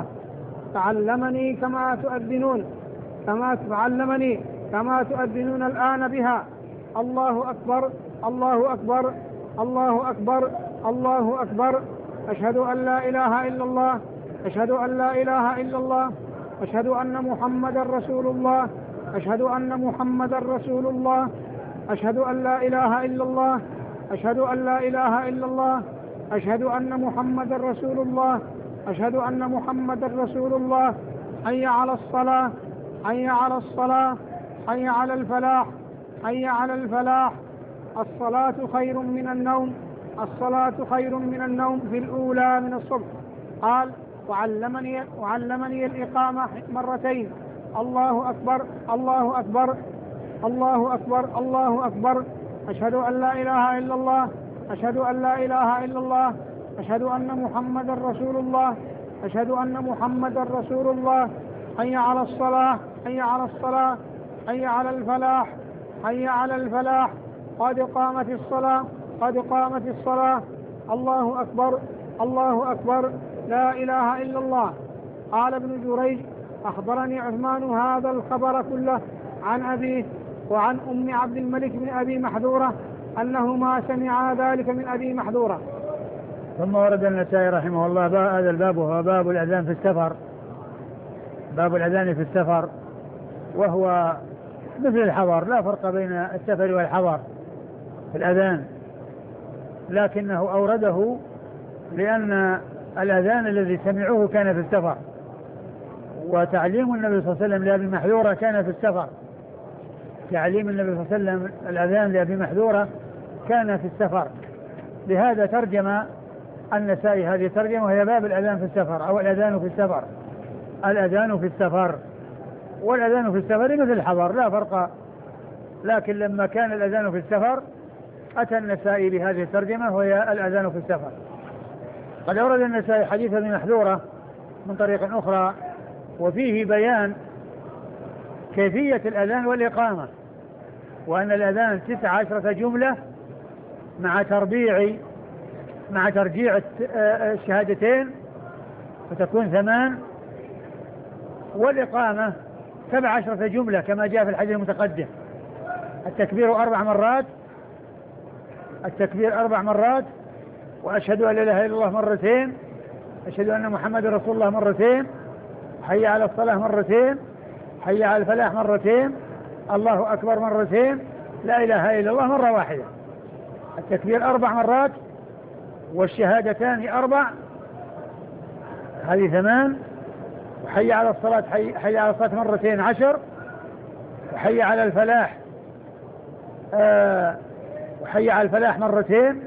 تعلمني كما تؤذنون كما تعلمني كما تؤذنون الآن بها الله أكبر الله أكبر الله أكبر الله أكبر أشهد أن لا إله إلا الله أشهد أن لا إله إلا الله أشهد أن محمدا رسول الله أشهد أن محمدا رسول الله أشهد أن لا إله إلا الله أشهد أن لا إله إلا الله أشهد أن محمدا رسول الله أشهد أن محمدا رسول الله حي على الصلاة حي على الصلاة حي على الفلاح حي على الفلاح. الصلاة خير من النوم الصلاة خير من النوم في الأولى من الصبح. قال وعلمني, وعلمني الإقامة مرتين الله أكبر الله أكبر الله أكبر الله أكبر أشهد أن لا إله إلا الله أشهد أن لا إله إلا الله أشهد أن محمدا رسول الله أشهد أن محمدا رسول الله حي على الصلاة حي على الصلاة حي على الفلاح حي على الفلاح قد قامت الصلاة قد قامت الصلاة الله أكبر الله أكبر لا إله إلا الله. قال ابن جريج أخبرني عثمان هذا الخبر كله عن أبيه وعن أم عبد الملك بن أبي محذورة أنهما سمعا ذلك من أبي محذورة. ثم ورد النسائي رحمه الله هذا الباب وهو باب الأذان في السفر باب الأذان في السفر وهو مثل الحضر لا فرق بين السفر والحضر في الأذان لكنه أورده لأن الأذان الذي سمعوه كان في السفر وتعليم النبي صلى الله عليه وسلم لأبي محذورة كان في السفر تعليم النبي صلى الله عليه وسلم الأذان لأبي محذورة كان في السفر. لهذا ترجم النسائي هذه ترجمة وهي باب الأذان في السفر أو الأذان في السفر الأذان في السفر. والأذان في السفر مثل الحضر لا فرق لكن لما كان الأذان في السفر أتى النسائي بهذه الترجمة وهي الأذان في السفر. قد أورد النسائي حديث ابن محذورة من طريق أخرى وفيه بيان كيفية الأذان والإقامة وأن الأذان تسع عشرة جملة مع تربيع مع ترجيع الشهادتين فتكون ثمان والإقامة سبع عشرة جملة كما جاء في الحديث المتقدم. التكبير أربع مرات التكبير أربع مرات وأشهد أن لا إله إلا الله مرتين أشهد أن محمد رسول الله مرتين حي على الصلاة مرتين حي على الفلاح مرتين الله أكبر مرتين لا إله إلا الله مرة واحدة. التكبير أربع مرات والشهادتان أربع هذه ثمان وحي على الصلاة حي, حي على الصلاة مرتين عشر وحي على الفلاح آه وحي على الفلاح مرتين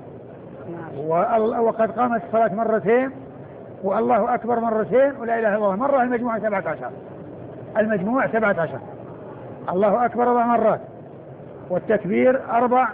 وقد قامت الصلاة مرتين والله أكبر مرتين ولا إله إلا الله مرة المجموع سبعة عشر المجموع سبعة عشر الله أكبر أربع مرات والتكبير أربع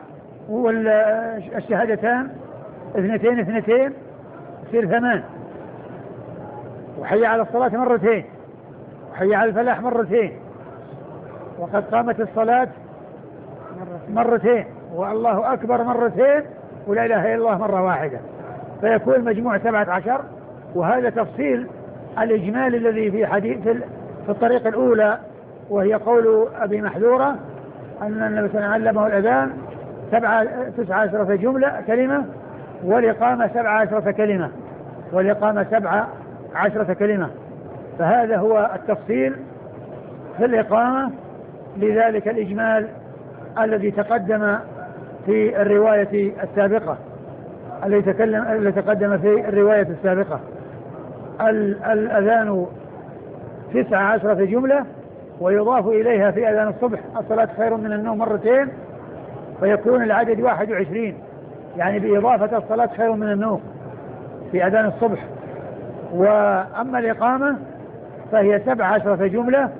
والشهادتان اثنتين اثنتين يصير ثمان وحي على الصلاة مرتين، وحي على الفلاح مرتين، وقد قامت الصلاة مرتين، والله أكبر مرتين، ولا إله إلا الله مرة واحدة، فيكون المجموع سبعة عشر. وهذا تفصيل الإجمال الذي في حديث في الطريقة الأولى، وهي قول أبي محذورة أن النبي صلى الله عليه وسلم علمه الأذان سبعة تسعة عشرة جملة كلمة، والإقامة سبعة عشرة كلمة، والإقامة سبعة عشرة كلمة. فهذا هو التفصيل في الإقامة لذلك الإجمال الذي تقدم في الرواية السابقة، الذي تكلم الذي تقدم في الرواية السابقة. الأذان تسعة عشرة جملة، ويضاف إليها في أذان الصبح الصلاة خير من النوم مرتين، فيكون العدد واحد وعشرين، يعني بإضافة الصلاة خير من النوم في أذان الصبح. وأما الإقامة فهي سبع عشرة جملة،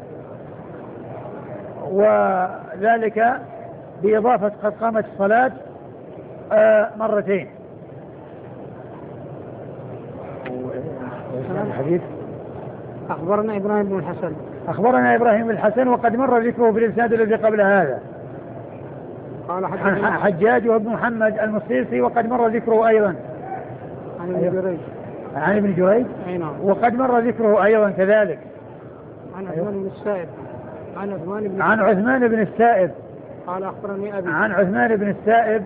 وذلك بإضافة قد قامت الصلاة آه مرتين. الحديث أخبرنا إبراهيم بن الحسن أخبرنا إبراهيم بن الحسن، وقد مر ذكره في الإسناد الذي قبل هذا، قال عن حجاج وابن محمد المصيصي، وقد مر ذكره أيضا عن ابن جريج عن ابن جريج وقد مر ذكره أيضا كذلك عن عثمان بن السائب عن عثمان بن عن عثمان بن السائب قال أخبرني أبي عن عثمان بن السائب،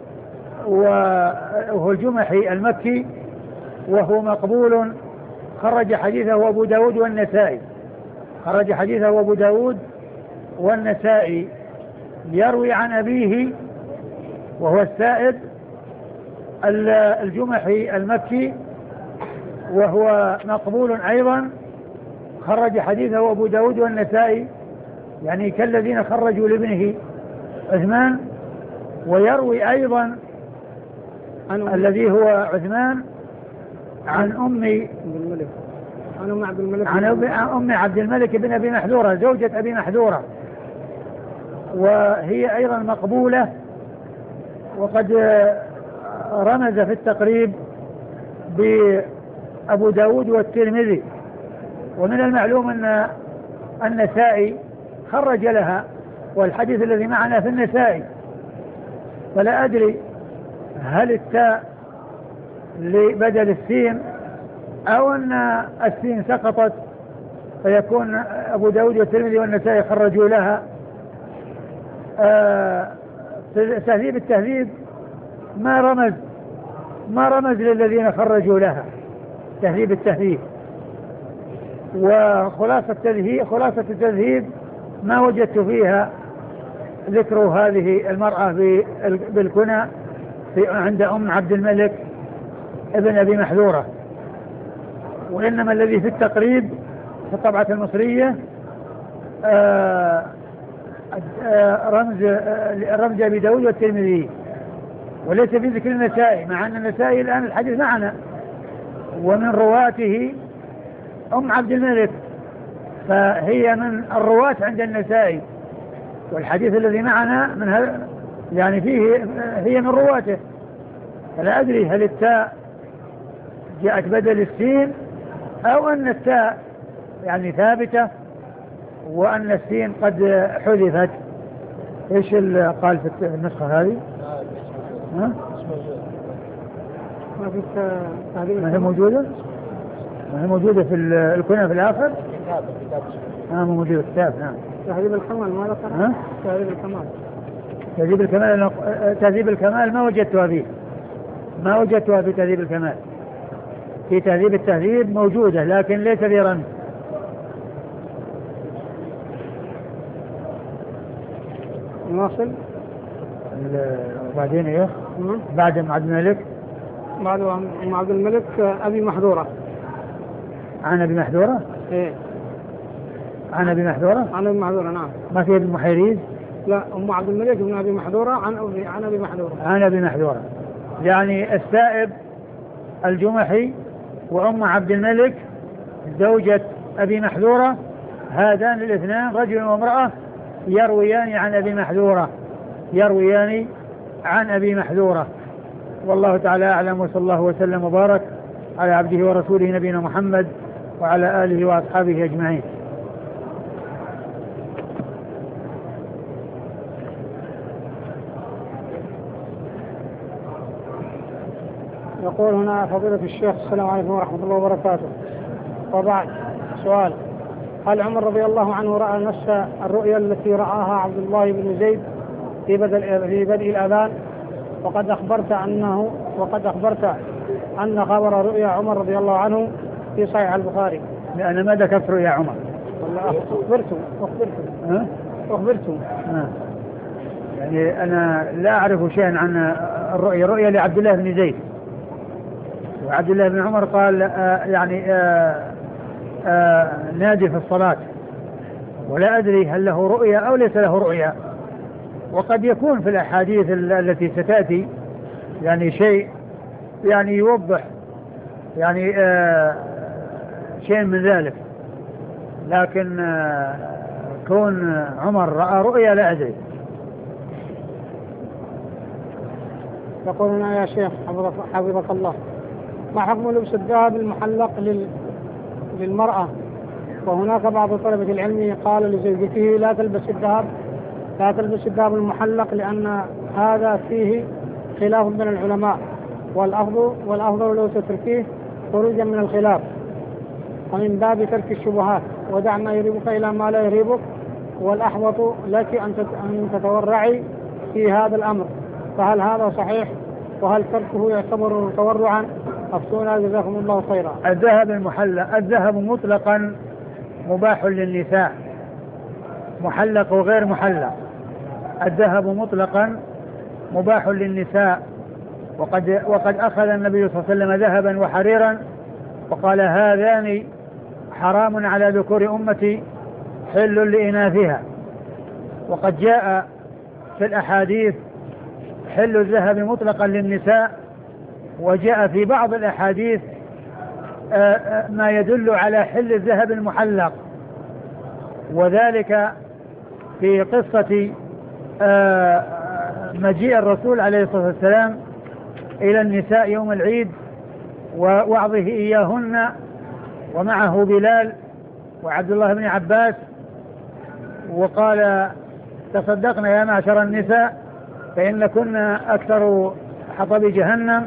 وهو الجمحي المكي، وهو مقبول، خرج حديثه أبو داود والنسائي، خرج حديثه أبو داود والنسائي. يروي عن أبيه وهو السائب الجمحي المكي، وهو مقبول أيضا، خرج حديثه أبو داود والنسائي، يعني كالذين خرجوا لابنه عثمان. ويروي أيضا الذي هو عثمان عن أم عن أم عبد الملك عن أم عبد الملك بن أبي محذورة زوجة أبي محذورة، وهي أيضا مقبولة، وقد رمز في التقريب بأبو داود والترمذي. ومن المعلوم أن النسائي خرج لها، والحديث الذي معنا في النسائي، فلا أدري هل التاء لبدل السين أو أن السين سقطت فيكون أبو داود والترمذي والنسائي خرجوا لها. آه تهذيب التهذيب ما رمز ما رمز للذين خرجوا لها، تهذيب التهذيب. وخلاصة التهذيب خلاصة التهذيب ما وجدت فيها ذكر هذه المرأة بالكنى عند أم عبد الملك ابن أبي محذورة، وإنما الذي في التقريب في الطبعة المصرية آه آه رمز آه رمز أبي داود والترمذي، وليس في ذكر النسائي، مع أن النسائي الآن الحديث معنا ومن رواته أم عبد الملك، فهي من الرواة عند النسائي، والحديث الذي معنا من هذا يعني فيه هي من رواته. فلا أدري هل التاء جاءت بدل السين أو أن التاء يعني ثابتة وأن السين قد حذفت. إيش قال في النسخة هذه؟ ها؟ ما في ما هي موجودة؟ ما هي موجودة في الكنى في الآخر؟ ها موجودة الكتاب. نعم. تهذيب الكمال ما ذكر؟ تهذيب الكمال تهذيب الكمال تهذيب الكمال ما وجدتها فيه، ما وجدتها في تهذيب الكمال. في تهذيب التهذيب موجودة لكن ليس في رمز. نواصل. وبعدين ايه؟ بعد ام عبد الملك بعد ام عبد الملك ابي محذورة. عن ابي محذورة؟ ايه عن ابي محذورة؟ عن ابي محذورة نعم. ما في ابن محيريز؟ لا ام عبد الملك بن ابي محذورة عن أبي عن ابي محذورة. عن ابي محذورة، يعني السائب الجمحي وام عبد الملك زوجة ابي محذورة، هذان الاثنان رجل وامرأة يرويان عن ابي محذورة يرويان عن ابي محذورة. والله تعالى اعلم، وصلى الله وسلم وبارك على عبده ورسوله نبينا محمد وعلى آله وأصحابه أجمعين. يقول هنا فضيلة الشيخ السلام عليكم ورحمة الله وبركاته. وبعد سؤال: هل عمر رضي الله عنه رأى نفس الرؤيا التي رآها عبد الله بن زيد في بدء في بدء الأذان؟ وقد أخبرت أنه وقد أخبرت أن خبر رؤيا عمر رضي الله عنه في صحيح البخاري. لأن ما ذكرت رؤيا عمر. والله أخبرتم أخبرتم ها؟ أخبرتم ها. يعني أنا لا أعرف شيئا عن الرؤيا رؤيا لعبد الله بن زيد، وعبد الله بن عمر قال آه يعني آه آه نادي في الصلاة، ولا أدري هل له رؤيا أو ليس له رؤيا. وقد يكون في الأحاديث التي ستأتي يعني شيء يعني يوضح يعني آه شيء من ذلك، لكن آه كون عمر رأى رؤيا لا أدري. يقول هنا: يا شيخ حفظك الله، ما حكم لبس الذهب المحلق لل... للمرأة؟ وهناك بعض طلبة العلم قال لزوجته لا تلبس الذهب لا تلبس الذهب المحلق لأن هذا فيه خلاف بين العلماء، والأفضل والأفضل لو تتركيه خروجا من الخلاف، ومن باب ترك الشبهات، ودع ما يريبك إلى ما لا يريبك، والأحوط لك أن تتورعي في هذا الأمر، فهل هذا صحيح؟ وهل تركه يعتبر تورعا؟ أفتونا جزاكم الله خيرا. الذهب المحلق، الذهب مطلقا مباح للنساء، محلق وغير محلق. الذهب مطلقا مباح للنساء، وقد وقد أخذ النبي صلى الله عليه وسلم ذهبا وحريرا وقال هذان حرام على ذكور أمتي حل لإناثها. وقد جاء في الأحاديث حل الذهب مطلقا للنساء، وجاء في بعض الأحاديث ما يدل على حل الذهب المحلق، وذلك في قصة مجيء الرسول عليه الصلاة والسلام إلى النساء يوم العيد ووعظه إياهن، ومعه بلال وعبد الله بن عباس، وقال تصدقنا يا معشر النساء فإن كنا أكثر حطب جهنم،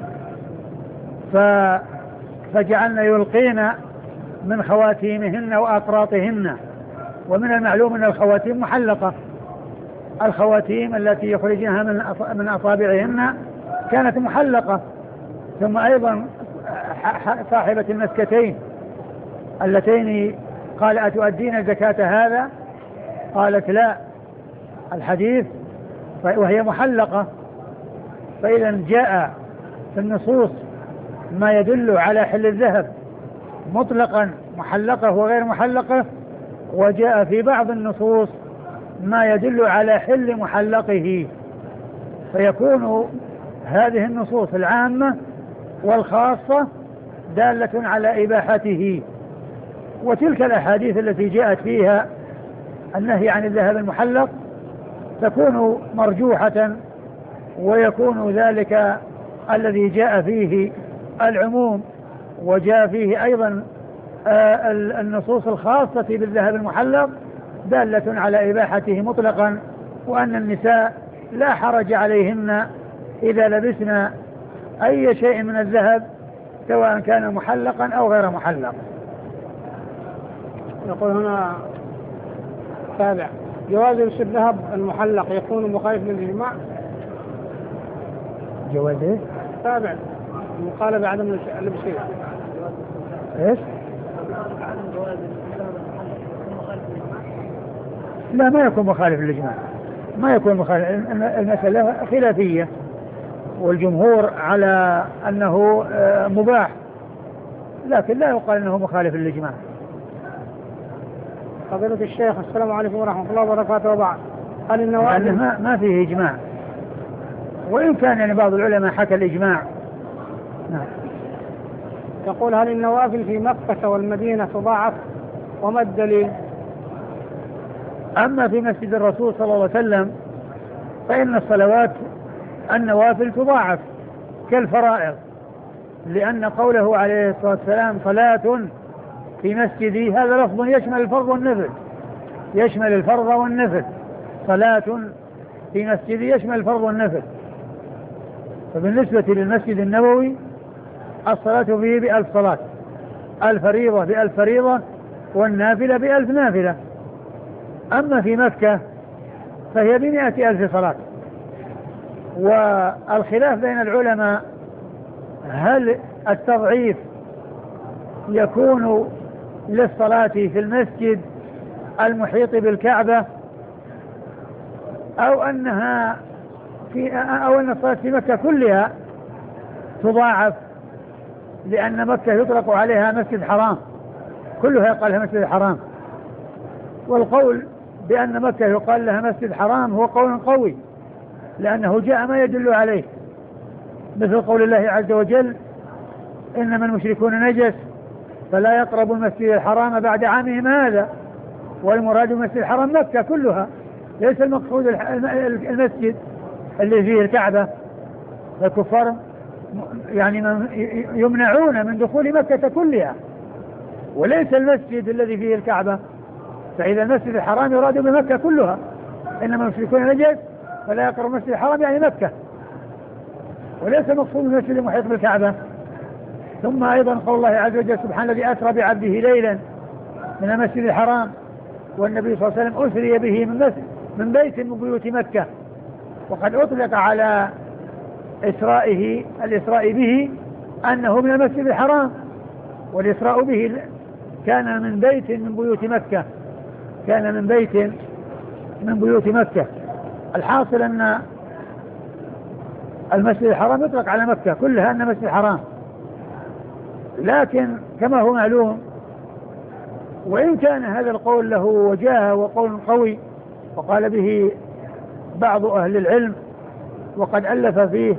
فجعلنا يلقين من خواتيمهن وأقراطهن. ومن المعلوم أن الخواتيم محلقة، الخواتيم التي يخرجنها من أصابعهن كانت محلقة. ثم أيضا صاحبة المسكتين اللتين قال أتؤدين زكاة هذا؟ قالت لا، الحديث وهي محلقة. فإذا جاء في النصوص ما يدل على حل الذهب مطلقا محلقة وغير محلقة، وجاء في بعض النصوص ما يدل على حل محلقه، فيكون هذه النصوص العامة والخاصة دالة على إباحته، وتلك الأحاديث التي جاءت فيها النهي عن الذهب المحلق تكون مرجوحة، ويكون ذلك الذي جاء فيه العموم، وجاء فيه أيضا النصوص الخاصة بالذهب المحلق دالة على إباحته مطلقا، وأن النساء لا حرج عليهن إذا لبسنا أي شيء من الذهب سواء كان محلقا أو غير محلق. يقول هنا تابع: جواز لبس الذهب المحلق يكون مخالف للإجماع؟ جواز ايه؟ تابع مخالف عدم لبسه. ايش؟ لا، ما يكون مخالف للإجماع، ما يكون مخالف. المسألة خلافية، والجمهور على أنه مباح، لكن لا يقال أنه مخالف للإجماع. فضيلة الشيخ السلام عليكم ورحمة الله وبركاته. وبعد، هل النوافل ما, ما فيه إجماع، وإن كان يعني بعض العلماء حكى الإجماع. نعم. يقول: هل النوافل في مكة والمدينة تضاعف؟ وما الدليل؟ أما في مسجد الرسول صلى الله عليه وسلم فإن الصلوات النوافل تضاعف كالفرائض، لأن قوله عليه الصلاة والسلام صلاة في مسجدي، هذا لفظ يشمل الفرض والنفل، يشمل الفرض والنفل. صلاة في مسجدي يشمل الفرض والنفل. فبالنسبة للمسجد النبوي الصلاة فيه بألف صلاة، الفريضة بألف فريضة والنافلة بألف نافلة. أما في مكة فهي بمئة ألف صلاة. والخلاف بين العلماء هل التضعيف يكون للصلاة في المسجد المحيط بالكعبة أو أنها في أو أن الصلاة في مكة كلها تضاعف، لأن مكة يطلق عليها مسجد حرام، كلها يقال لها مسجد حرام. والقول بأن مكة يقال لها مسجد حرام هو قول قوي، لأنه جاء ما يدل عليه، مثل قول الله عز وجل: إنما المشركون نجس فلا يقربوا المسجد الحرام بعد عامهم هذا. والمراد بالمسجد الحرام مكة كلها، ليس المقصود المسجد اللي فيه الكعبة. الكفار يعني يمنعون من دخول مكة كلها، وليس المسجد الذي فيه الكعبة. فإذا المسجد الحرام يراد بمكة كلها، إنما المشركون نجس فلا يقربوا المسجد الحرام يعني مكة، وليس المقصود المسجد المحيط بالكعبة. ثم أيضا قول الله عز وجل: سبحان الذي أسرى بعبده ليلا من المسجد الحرام، والنبي صلى الله عليه وسلم أسري به من مسجد من بيت من بيوت مكة. وقد أطلق على إسرائه الإسراء به أنه من المسجد الحرام، والإسراء به كان من بيت من بيوت مكة، كان من بيت من بيوت مكة. الحاصل أن المسجد الحرام يطلق على مكة كلها أنه مسجد حرام، لكن كما هو معلوم، وإن كان هذا القول له وجاهة وقول قوي وقال به بعض أهل العلم، وقد ألف فيه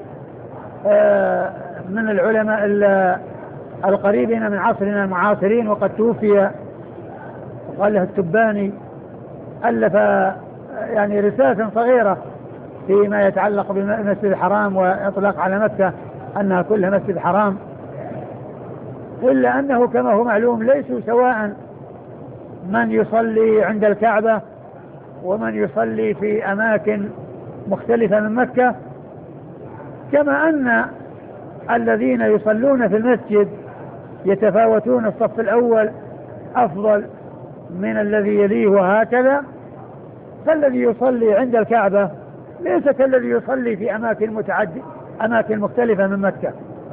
من العلماء القريبين من عصرنا المعاصرين، وقد توفي، وقال له التباني ألف يعني رسالة صغيرة فيما يتعلق بالمسجد الحرام وإطلاق على مكة أنها كلها مسجد حرام، إلا أنه كما هو معلوم ليسوا سواء من يصلي عند الكعبة ومن يصلي في أماكن مختلفة من مكة، كما أن الذين يصلون في المسجد يتفاوتون، الصف الأول أفضل من الذي يليه وهكذا. فالذي يصلي عند الكعبة ليس كالذي يصلي في أماكن متعددة أماكن مختلفة من مكة.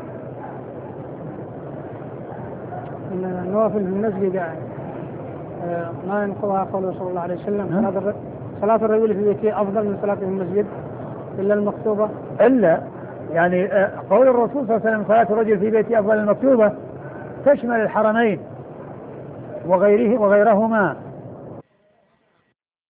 النوافل في المسجد يعني ما ينقضها قوله صلى الله عليه وسلم: صلاة الرجل في بيته أفضل من صلاته في المسجد إلا المكتوبة. إلا يعني قول الرسول صلى الله عليه وسلم: صلاة الرجل في بيته أفضل من المكتوبة تشمل الحرمين وغيره وغيرهما،